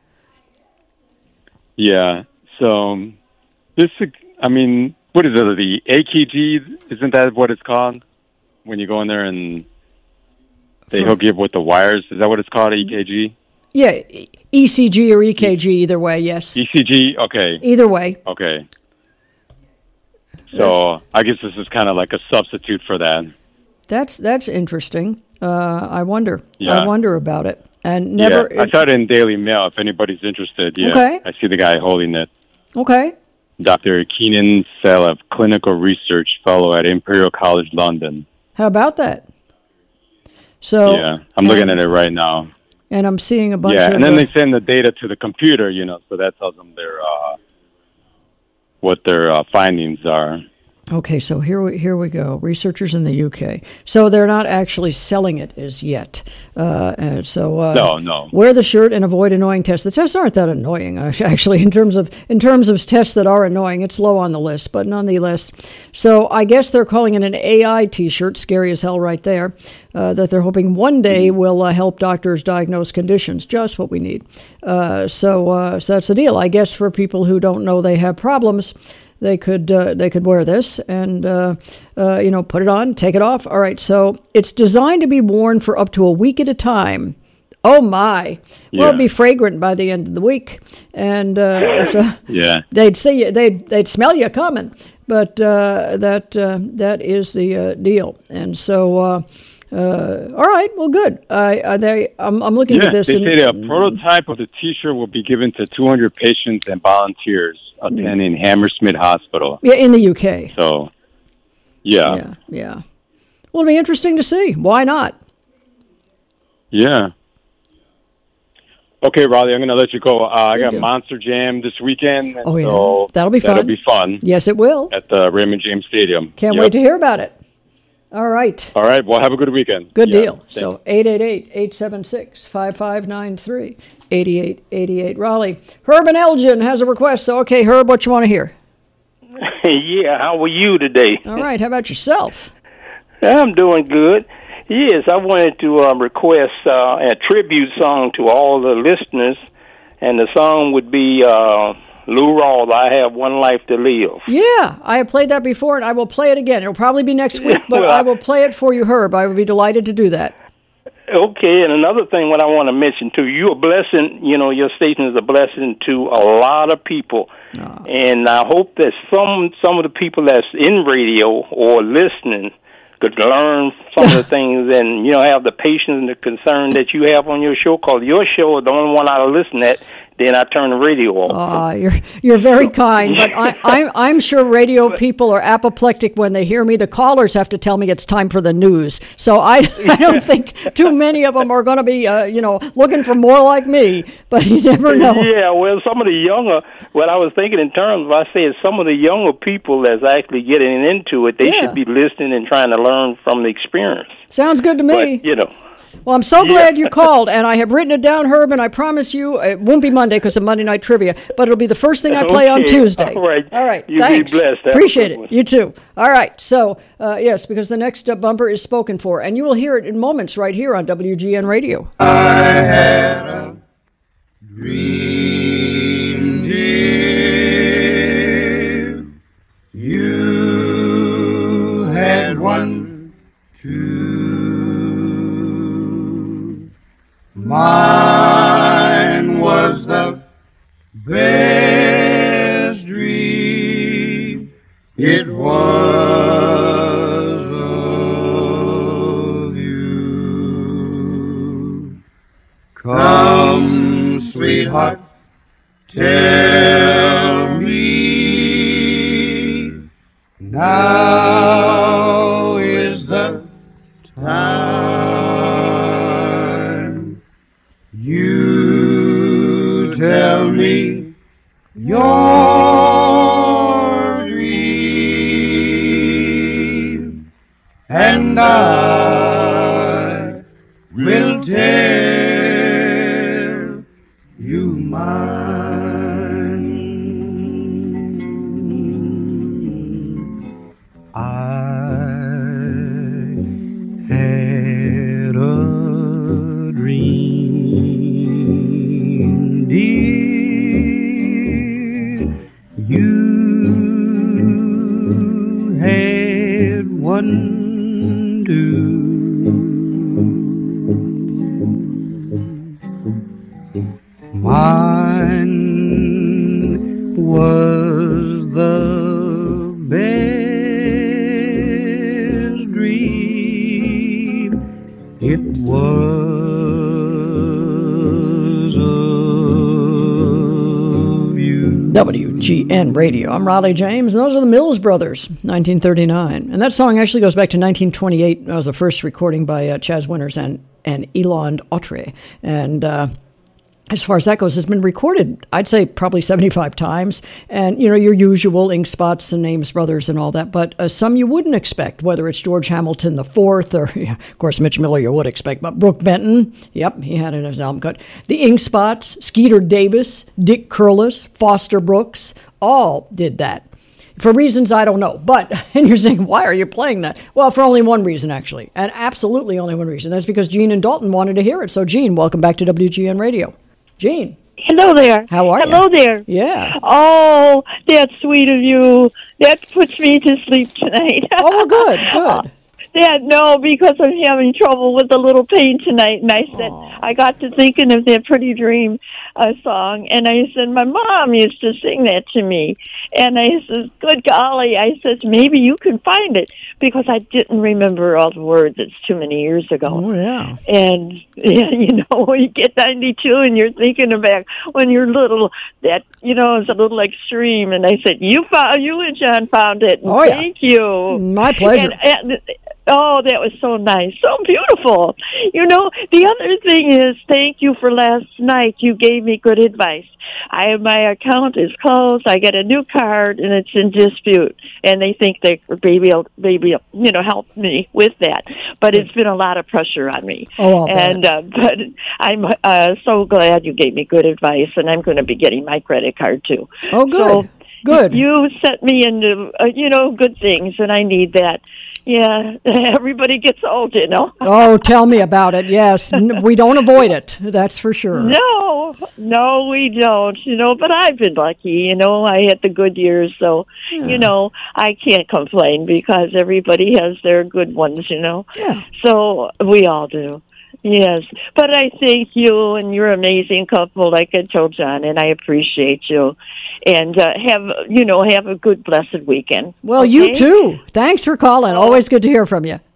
Yeah. So um, this, I mean, what is it? The A K G? Isn't that what it's called? When you go in there and they For- hook you up with the wires. Is that what it's called? E K G? Yeah, E C G or E K G, either way. Yes, E C G. Okay. either way. Okay. So I guess this is kind of like a substitute for that. That's that's interesting. Uh, I wonder. Yeah. I wonder about it. And never. yeah, I saw it in Daily Mail. If anybody's interested, yeah, Okay. I see the guy holding it. Okay. Doctor Keenan Saleh, clinical research fellow at Imperial College London. How about that? So. yeah, I'm looking and- at it right now. And I'm seeing a bunch Yeah, of. and then uh, they send the data to the computer, you know, so that tells them their uh, what their uh, findings are. Okay, so here we here we go. Researchers in the U K. So they're not actually selling it as yet. Uh, and so uh, No, no. Wear the shirt and avoid annoying tests. The tests aren't that annoying, uh, actually. In terms of in terms of tests that are annoying, it's low on the list, but nonetheless. So I guess they're calling it an A I T-shirt. Scary as hell, right there. Uh, that they're hoping one day will uh, help doctors diagnose conditions. Just what we need. Uh, so uh, so that's the deal. I guess for people who don't know they have problems. They could uh, they could wear this and uh, uh, you know put it on, take it off. All right, so it's designed to be worn for up to a week at a time. Oh my! Well, it'd Yeah. be fragrant by the end of the week, and uh, so Yeah. they'd see you, they'd they'd smell you coming. But uh, that uh, that is the uh, deal, and so. Uh, uh, all right, well, good. I, I they I'm, I'm looking Yeah, at this. they and, say that a prototype of the T-shirt will be given to two hundred patients and volunteers attending Hammersmith Hospital. yeah, in the U K. So, yeah, Yeah, yeah. Well, it'll be interesting to see. Why not? yeah. Okay, Raleigh, I'm going to let you go. Uh, I got you. Monster Jam this weekend. and Oh, yeah. so That'll be That'll fun. be fun Yes, it will. at the Raymond James Stadium. Can't Yep. wait to hear about it. All right. All right, well, have a good weekend. Good Yeah, deal. thanks. So eight eight eight, eight seven six, five five nine three, eight eight eight eight. Raleigh. Herb and Elgin has a request. So, okay, Herb, what you want to hear? Yeah, how are you today? All right, how about yourself? I'm doing good. Yes, I wanted to um, request uh, a tribute song to all the listeners, and the song would be uh, Lou Rawls, I Have One Life to Live. Yeah, I have played that before, and I will play it again. It'll probably be next week, but Well, I will play it for you, Herb. I would be delighted to do that. Okay, and another thing what I want to mention too, you're a blessing, you know, your station is a blessing to a lot of people. And I hope that some some of the people that's in radio or listening could learn some of the things and, you know, have the patience and the concern that you have on your show, because your show is the only one I listen at then I turn the radio off. Ah, you're you're very kind, but I, I'm I'm sure radio people are apoplectic when they hear me. The callers have to tell me it's time for the news, so I, I don't think too many of them are going to be uh, you know looking for more like me. But you never know. Yeah, well, some of the younger, what I was thinking in terms of, I said some of the younger people that's actually getting into it, they Yeah. should be listening and trying to learn from the experience. Sounds good to me. But, you know. Well, I'm so Yeah. glad you called, and I have written it down, Herb, and I promise you it won't be Monday because of Monday Night Trivia, but it'll be the first thing I play on Okay, Tuesday. all right. All right, You be thanks. blessed. Have a Appreciate good it. one. You too. All right, so, uh, yes, because the next uh, bumper is spoken for, and you will hear it in moments right here on W G N Radio. I had a dream, dear. You had one, two. Mine was the best dream. It was of you. Come, sweetheart, tell me now is the time. You tell me your dream, and I will tell you mine. I had a dream, dear. You had one too. Mine was the best dream. It was of you. W G N Radio. I'm Raleigh James, and those are the Mills Brothers, nineteen thirty-nine. And that song actually goes back to nineteen twenty-eight. That was the first recording by uh, Chaz Winters and, and Eland Autry. And uh, as far as that goes, it's been recorded, I'd say, probably seventy-five times. And, you know, your usual Ink Spots and Ames Brothers and all that. But uh, some you wouldn't expect, whether it's George Hamilton the Fourth or, yeah, of course, Mitch Miller you would expect. But Brooke Benton, yep, he had it in his album cut. The Ink Spots, Skeeter Davis, Dick Curlis, Foster Brooks, all did that. For reasons I don't know. But, and you're saying, why are you playing that? Well, for only one reason, actually. And absolutely only one reason. That's because Gene and Dalton wanted to hear it. So, Gene, welcome back to W G N Radio. Gene. Hello there. How are you? Hello there. Yeah. Oh, that's sweet of you. That puts me to sleep tonight. Oh, good, good. Yeah, no, because I'm having trouble with a little pain tonight, and I said, Aww. I got to thinking of that Pretty Dream uh, song, and I said, my mom used to sing that to me, and I said, good golly, I said, maybe you can find it, because I didn't remember all the words. It's too many years ago. Oh, yeah. And, yeah, you know, when you get ninety-two and you're thinking about when you're little, that, you know, is a little extreme, and I said, you found, you and John found it, and Oh, yeah. thank you. My pleasure. And, and, oh, that was so nice. So beautiful. You know, the other thing is, thank you for last night. You gave me good advice. I my account is closed. I get a new card, and it's in dispute. And they think they maybe, maybe you know, help me with that. But it's been a lot of pressure on me. Oh, I'll bet. And uh, but I'm uh, so glad you gave me good advice, and I'm going to be getting my credit card, too. Oh, good. So, Good. You set me into, uh, you know, good things, and I need that. Yeah, everybody gets old, you know. Oh, tell me about it. Yes, N- we don't avoid it. That's for sure. No, no, we don't, you know, but I've been lucky, you know. I had the good years, so, Yeah. you know, I can't complain because everybody has their good ones, you know. Yeah. So we all do. Yes, but I thank you, and you're an amazing couple, like I told John, and I appreciate you. And uh, have, you know, have a good, blessed weekend. Well, okay? you too. Thanks for calling. Always good to hear from you.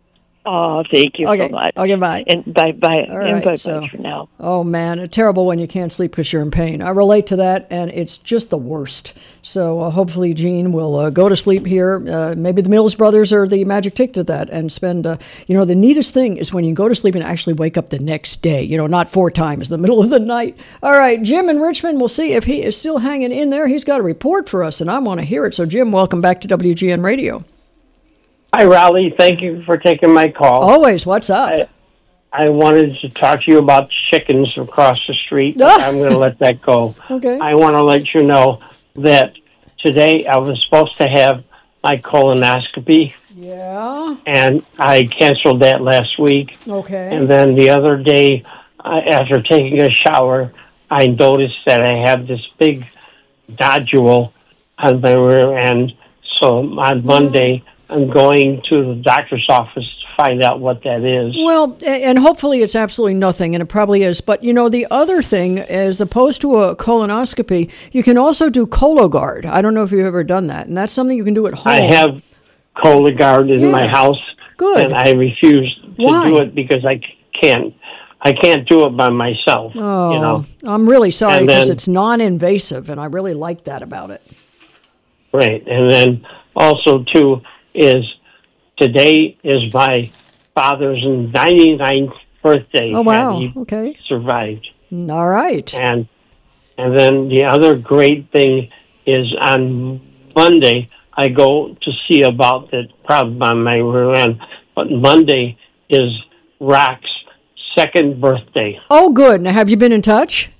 Oh, thank you Okay. so much. Okay, bye. And bye bye. All and right, bye so- bye for now. Oh, man, it's terrible when you can't sleep because you're in pain. I relate to that, and it's just the worst. So uh, hopefully Gene will uh, go to sleep here. Uh, maybe the Mills brothers are the magic tick to that and spend, uh, you know, the neatest thing is when you go to sleep and actually wake up the next day, you know, not four times in the middle of the night. All right, Jim in Richmond, we'll see if he is still hanging in there. He's got a report for us, and I want to hear it. So, Jim, welcome back to W G N Radio. Hi, Raleigh. Thank you for taking my call. Always. What's up? I, I wanted to talk to you about chickens across the street. But I'm going to let that go. Okay. I want to let you know that today I was supposed to have my colonoscopy, Yeah. and I canceled that last week. Okay. And then the other day, I, after taking a shower, I noticed that I had this big nodule on my rear end. So on Monday, I'm going to the doctor's office to find out what that is. Well, a- and hopefully it's absolutely nothing, and it probably is. But, you know, the other thing, as opposed to a colonoscopy, you can also do Cologuard. I don't know if you've ever done that, and that's something you can do at home. I have Cologuard in Yeah. my house, Good. and I refuse to Why? do it because I c- can't. I can't do it by myself. Oh, You know, I'm really sorry And because then- it's non-invasive, and I really like that about it. right? And then also too is today is my father's ninety-ninth birthday. Oh, wow. and he Okay. survived. Mm, All right. And and then the other great thing is on Monday I go to see about the problem on my rear end. But Monday is Rock's second birthday. Oh, good. Now, have you been in touch?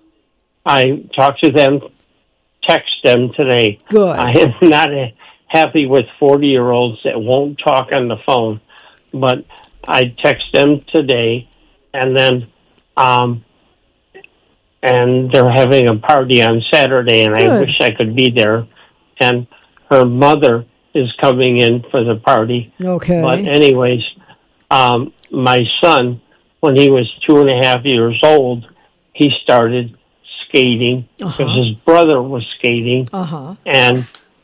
I talked to them, text them today. Good. I am not uh, happy with forty-year-olds that won't talk on the phone, but I text them today, and then, um, and they're having a party on Saturday, and I Good. wish I could be there. And her mother is coming in for the party. Okay. But anyways, um, my son, when he was two and a half years old, he started skating because Uh-huh. his brother was skating. Uh-huh. And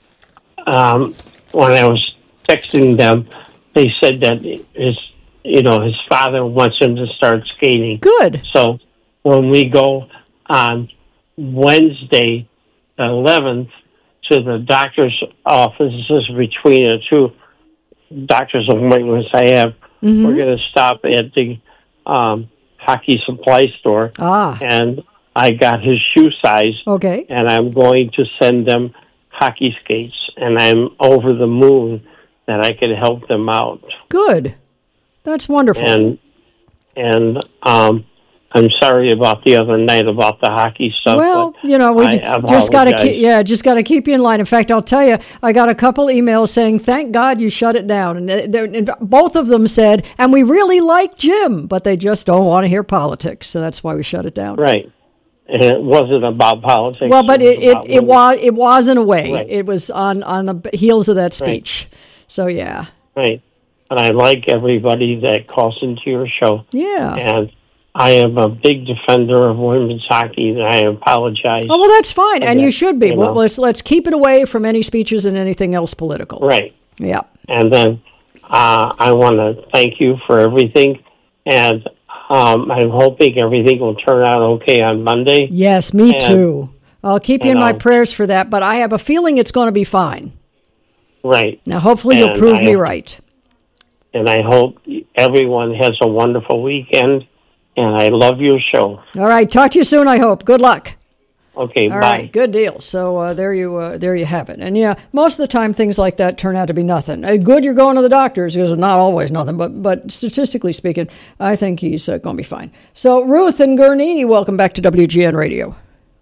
um, when I was texting them, they said that his, you know, his father wants him to start skating. Good. So when we go on Wednesday, the eleventh, to the doctor's offices between the two doctor's appointments I have, Mhm. we're going to stop at the um, hockey supply store. Ah. And I got his shoe size. Okay. And I'm going to send them hockey skates. And I'm over the moon that I could help them out. Good. That's wonderful. And and um, I'm sorry about the other night about the hockey stuff. Well, but you know, we I just got to apologize. keep, yeah, just got to keep you in line. In fact, I'll tell you, I got a couple emails saying, "Thank God you shut it down," and, they- they- and both of them said, "And we really like Jim, but they just don't want to hear politics, so that's why we shut it down." Right. And it wasn't about politics. Well, but it was it, about it women. was it was in a way. Right. It was on on the heels of that Right. speech. So yeah, Right. And I like everybody that calls into your show. yeah. And I am a big defender of women's hockey, and I apologize. Oh well, that's fine, and you that, should be. you Well, know. let's let's keep it away from any speeches and anything else political. Right. Yeah. And then uh, I want to thank you for everything, and um, I'm hoping everything will turn out okay on Monday. Yes, me And- too. I'll keep you in and my I'll- prayers for that, but I have a feeling it's going to be fine. Right. Now, hopefully, you'll And prove I- me right. And I hope everyone has a wonderful weekend, and I love your show. All right, talk to you soon. I hope. Good luck. Okay, All bye. right, good deal. So uh, there you uh, there you have it. And yeah, most of the time things like that turn out to be nothing. Uh, good, you're going to the doctors because it's not always nothing, but but statistically speaking, I think he's uh, going to be fine. So Ruth and Gurnee, welcome back to W G N Radio.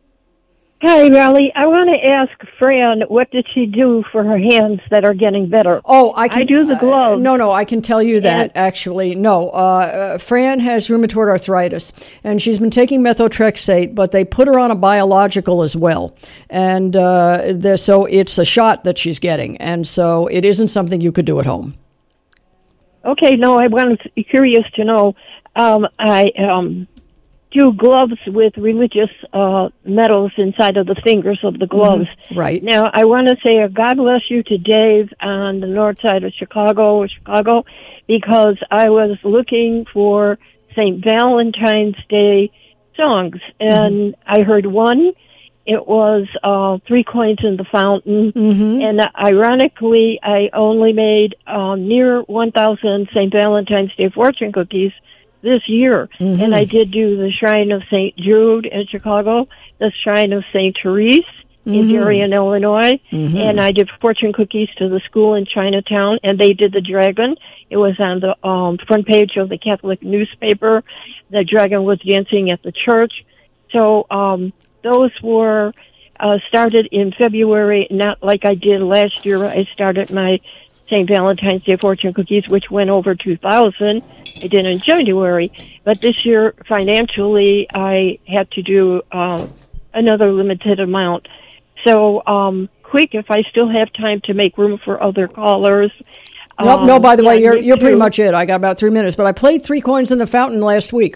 Hi, Raleigh. I want to ask Fran, what did she do for her hands that are getting better? Oh, I can I do the gloves. Uh, no, no, I can tell you that And- actually. No, uh, uh, Fran has rheumatoid arthritis, and she's been taking methotrexate, but they put her on a biological as well, and uh, the, so it's a shot that she's getting, and so it isn't something you could do at home. Okay, no, I was curious to know. Um, I um, do gloves with religious uh, medals inside of the fingers of the gloves. Mm-hmm. Right. Now, I want to say a God bless you to Dave on the north side of Chicago, Chicago, because I was looking for Saint Valentine's Day songs, and mm-hmm. I heard one. It was uh, Three Coins in the Fountain, mm-hmm. and ironically, I only made uh, near one thousand Saint Valentine's Day fortune cookies this year. Mm-hmm. And I did do the Shrine of Saint Jude in Chicago, the Shrine of Saint Therese in Mm-hmm. Darien, Illinois, Mm-hmm. and I did fortune cookies to the school in Chinatown, and they did the dragon. It was on the um, front page of the Catholic newspaper. The dragon was dancing at the church. So um, those were uh, started in February, not like I did last year. I started my Saint Valentine's Day fortune cookies, which went over two thousand. I did in January. But this year, financially, I had to do uh, another limited amount. So, um, quick, if I still have time to make room for other callers. Nope, um, no, by the way, yeah, you're me you're pretty too. much it. I got about three minutes, but I played Three Coins in the Fountain last week.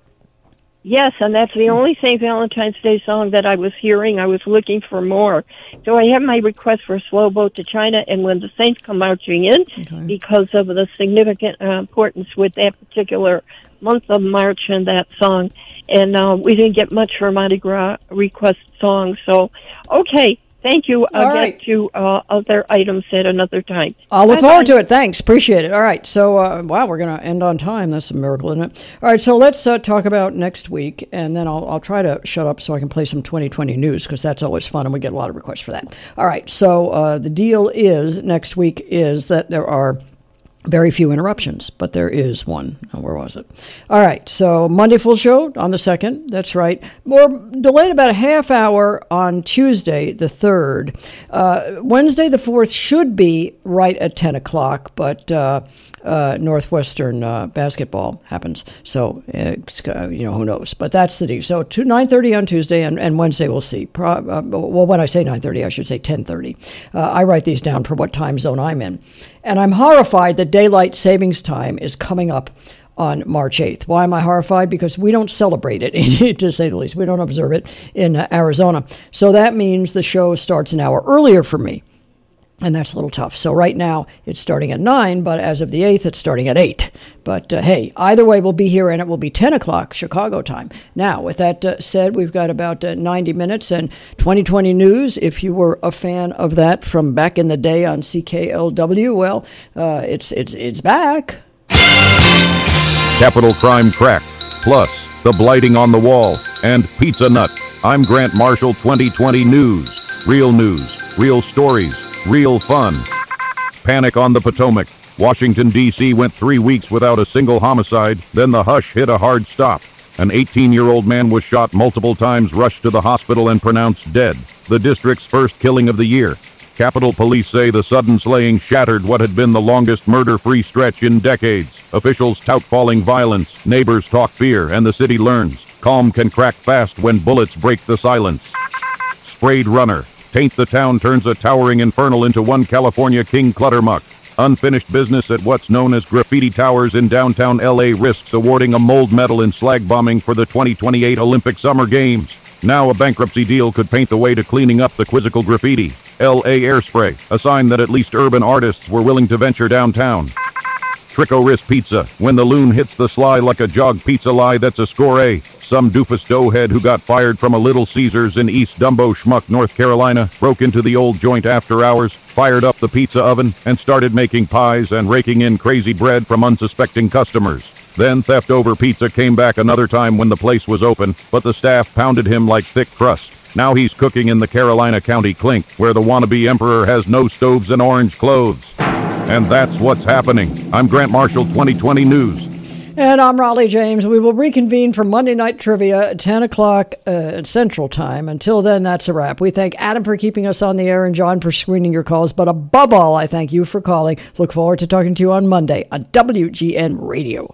Yes, and that's the only Saint Valentine's Day song that I was hearing. I was looking for more. So I have my request for Slow Boat to China and When the Saints Come Marching In, Okay. because of the significant uh, importance with that particular month of March and that song. And uh, we didn't get much for Mardi Gras request songs. So, okay, thank you. I'll All get right. to uh, other items at another time. I'll look Bye-bye. forward to it. Thanks. Appreciate it. All right. So, uh, wow, we're going to end on time. That's a miracle, isn't it? All right. So let's uh, talk about next week, and then I'll, I'll try to shut up so I can play some twenty twenty news, because that's always fun, and we get a lot of requests for that. All right. So uh, the deal is next week is that there are very few interruptions, but there is one. Oh, where was it? All right, so Monday full show on the second. That's right. We're delayed about a half hour on Tuesday, the third. Uh, Wednesday, the fourth, should be right at ten o'clock, but uh, uh, Northwestern uh, basketball happens, so uh, it's, uh, you know, who knows. But that's the deal. So to nine thirty on Tuesday, and, and Wednesday we'll see. Pro, uh, well, when I say nine thirty, I should say ten thirty. Uh, I write these down for what time zone I'm in. And I'm horrified that daylight savings time is coming up on March eighth. Why am I horrified? Because we don't celebrate it, to say the least. We don't observe it in uh, Arizona. So that means the show starts an hour earlier for me. And that's a little tough. So right now it's starting at nine, but as of the eighth, it's starting at eight. But uh, hey, either way, we'll be here, and it will be ten o'clock Chicago time. Now, with that uh, said, we've got about uh, ninety minutes and twenty twenty news. If you were a fan of that from back in the day on C K L W, well, uh, it's it's it's back. Capital Crime Cracked, plus The Blighting on the Wall, and Pizza Nut. I'm Grant Marshall, twenty twenty News. Real news, real stories, real fun. Panic on the Potomac. Washington, D C went three weeks without a single homicide, then the hush hit a hard stop. An eighteen-year-old man was shot multiple times, rushed to the hospital, and pronounced dead. The district's first killing of the year. Capitol Police say the sudden slaying shattered what had been the longest murder-free stretch in decades. Officials tout falling violence, neighbors talk fear, and the city learns calm can crack fast when bullets break the silence. Sprayed runner. Taint the town turns a towering infernal into one California King Cluttermuck. Unfinished business at what's known as Graffiti Towers in downtown L A risks awarding a mold medal in slag bombing for the twenty twenty-eight Olympic Summer Games. Now a bankruptcy deal could paint the way to cleaning up the quizzical graffiti. L A Airspray, a sign that at least urban artists were willing to venture downtown. Trickoris Pizza, when the loon hits the sly like a jog pizza lie, that's a score A. Some doofus doughhead who got fired from a Little Caesars in East Dumbo Schmuck, North Carolina, broke into the old joint after hours, fired up the pizza oven, and started making pies and raking in crazy bread from unsuspecting customers. Then Theft Over Pizza came back another time when the place was open, but the staff pounded him like thick crust. Now he's cooking in the Carolina County Clink, where the wannabe emperor has no stoves and orange clothes. And that's what's happening. I'm Grant Marshall, twenty twenty News. And I'm Raleigh James. We will reconvene for Monday Night Trivia at ten o'clock uh, Central Time. Until then, that's a wrap. We thank Adam for keeping us on the air and John for screening your calls. But above all, I thank you for calling. Look forward to talking to you on Monday on W G N Radio.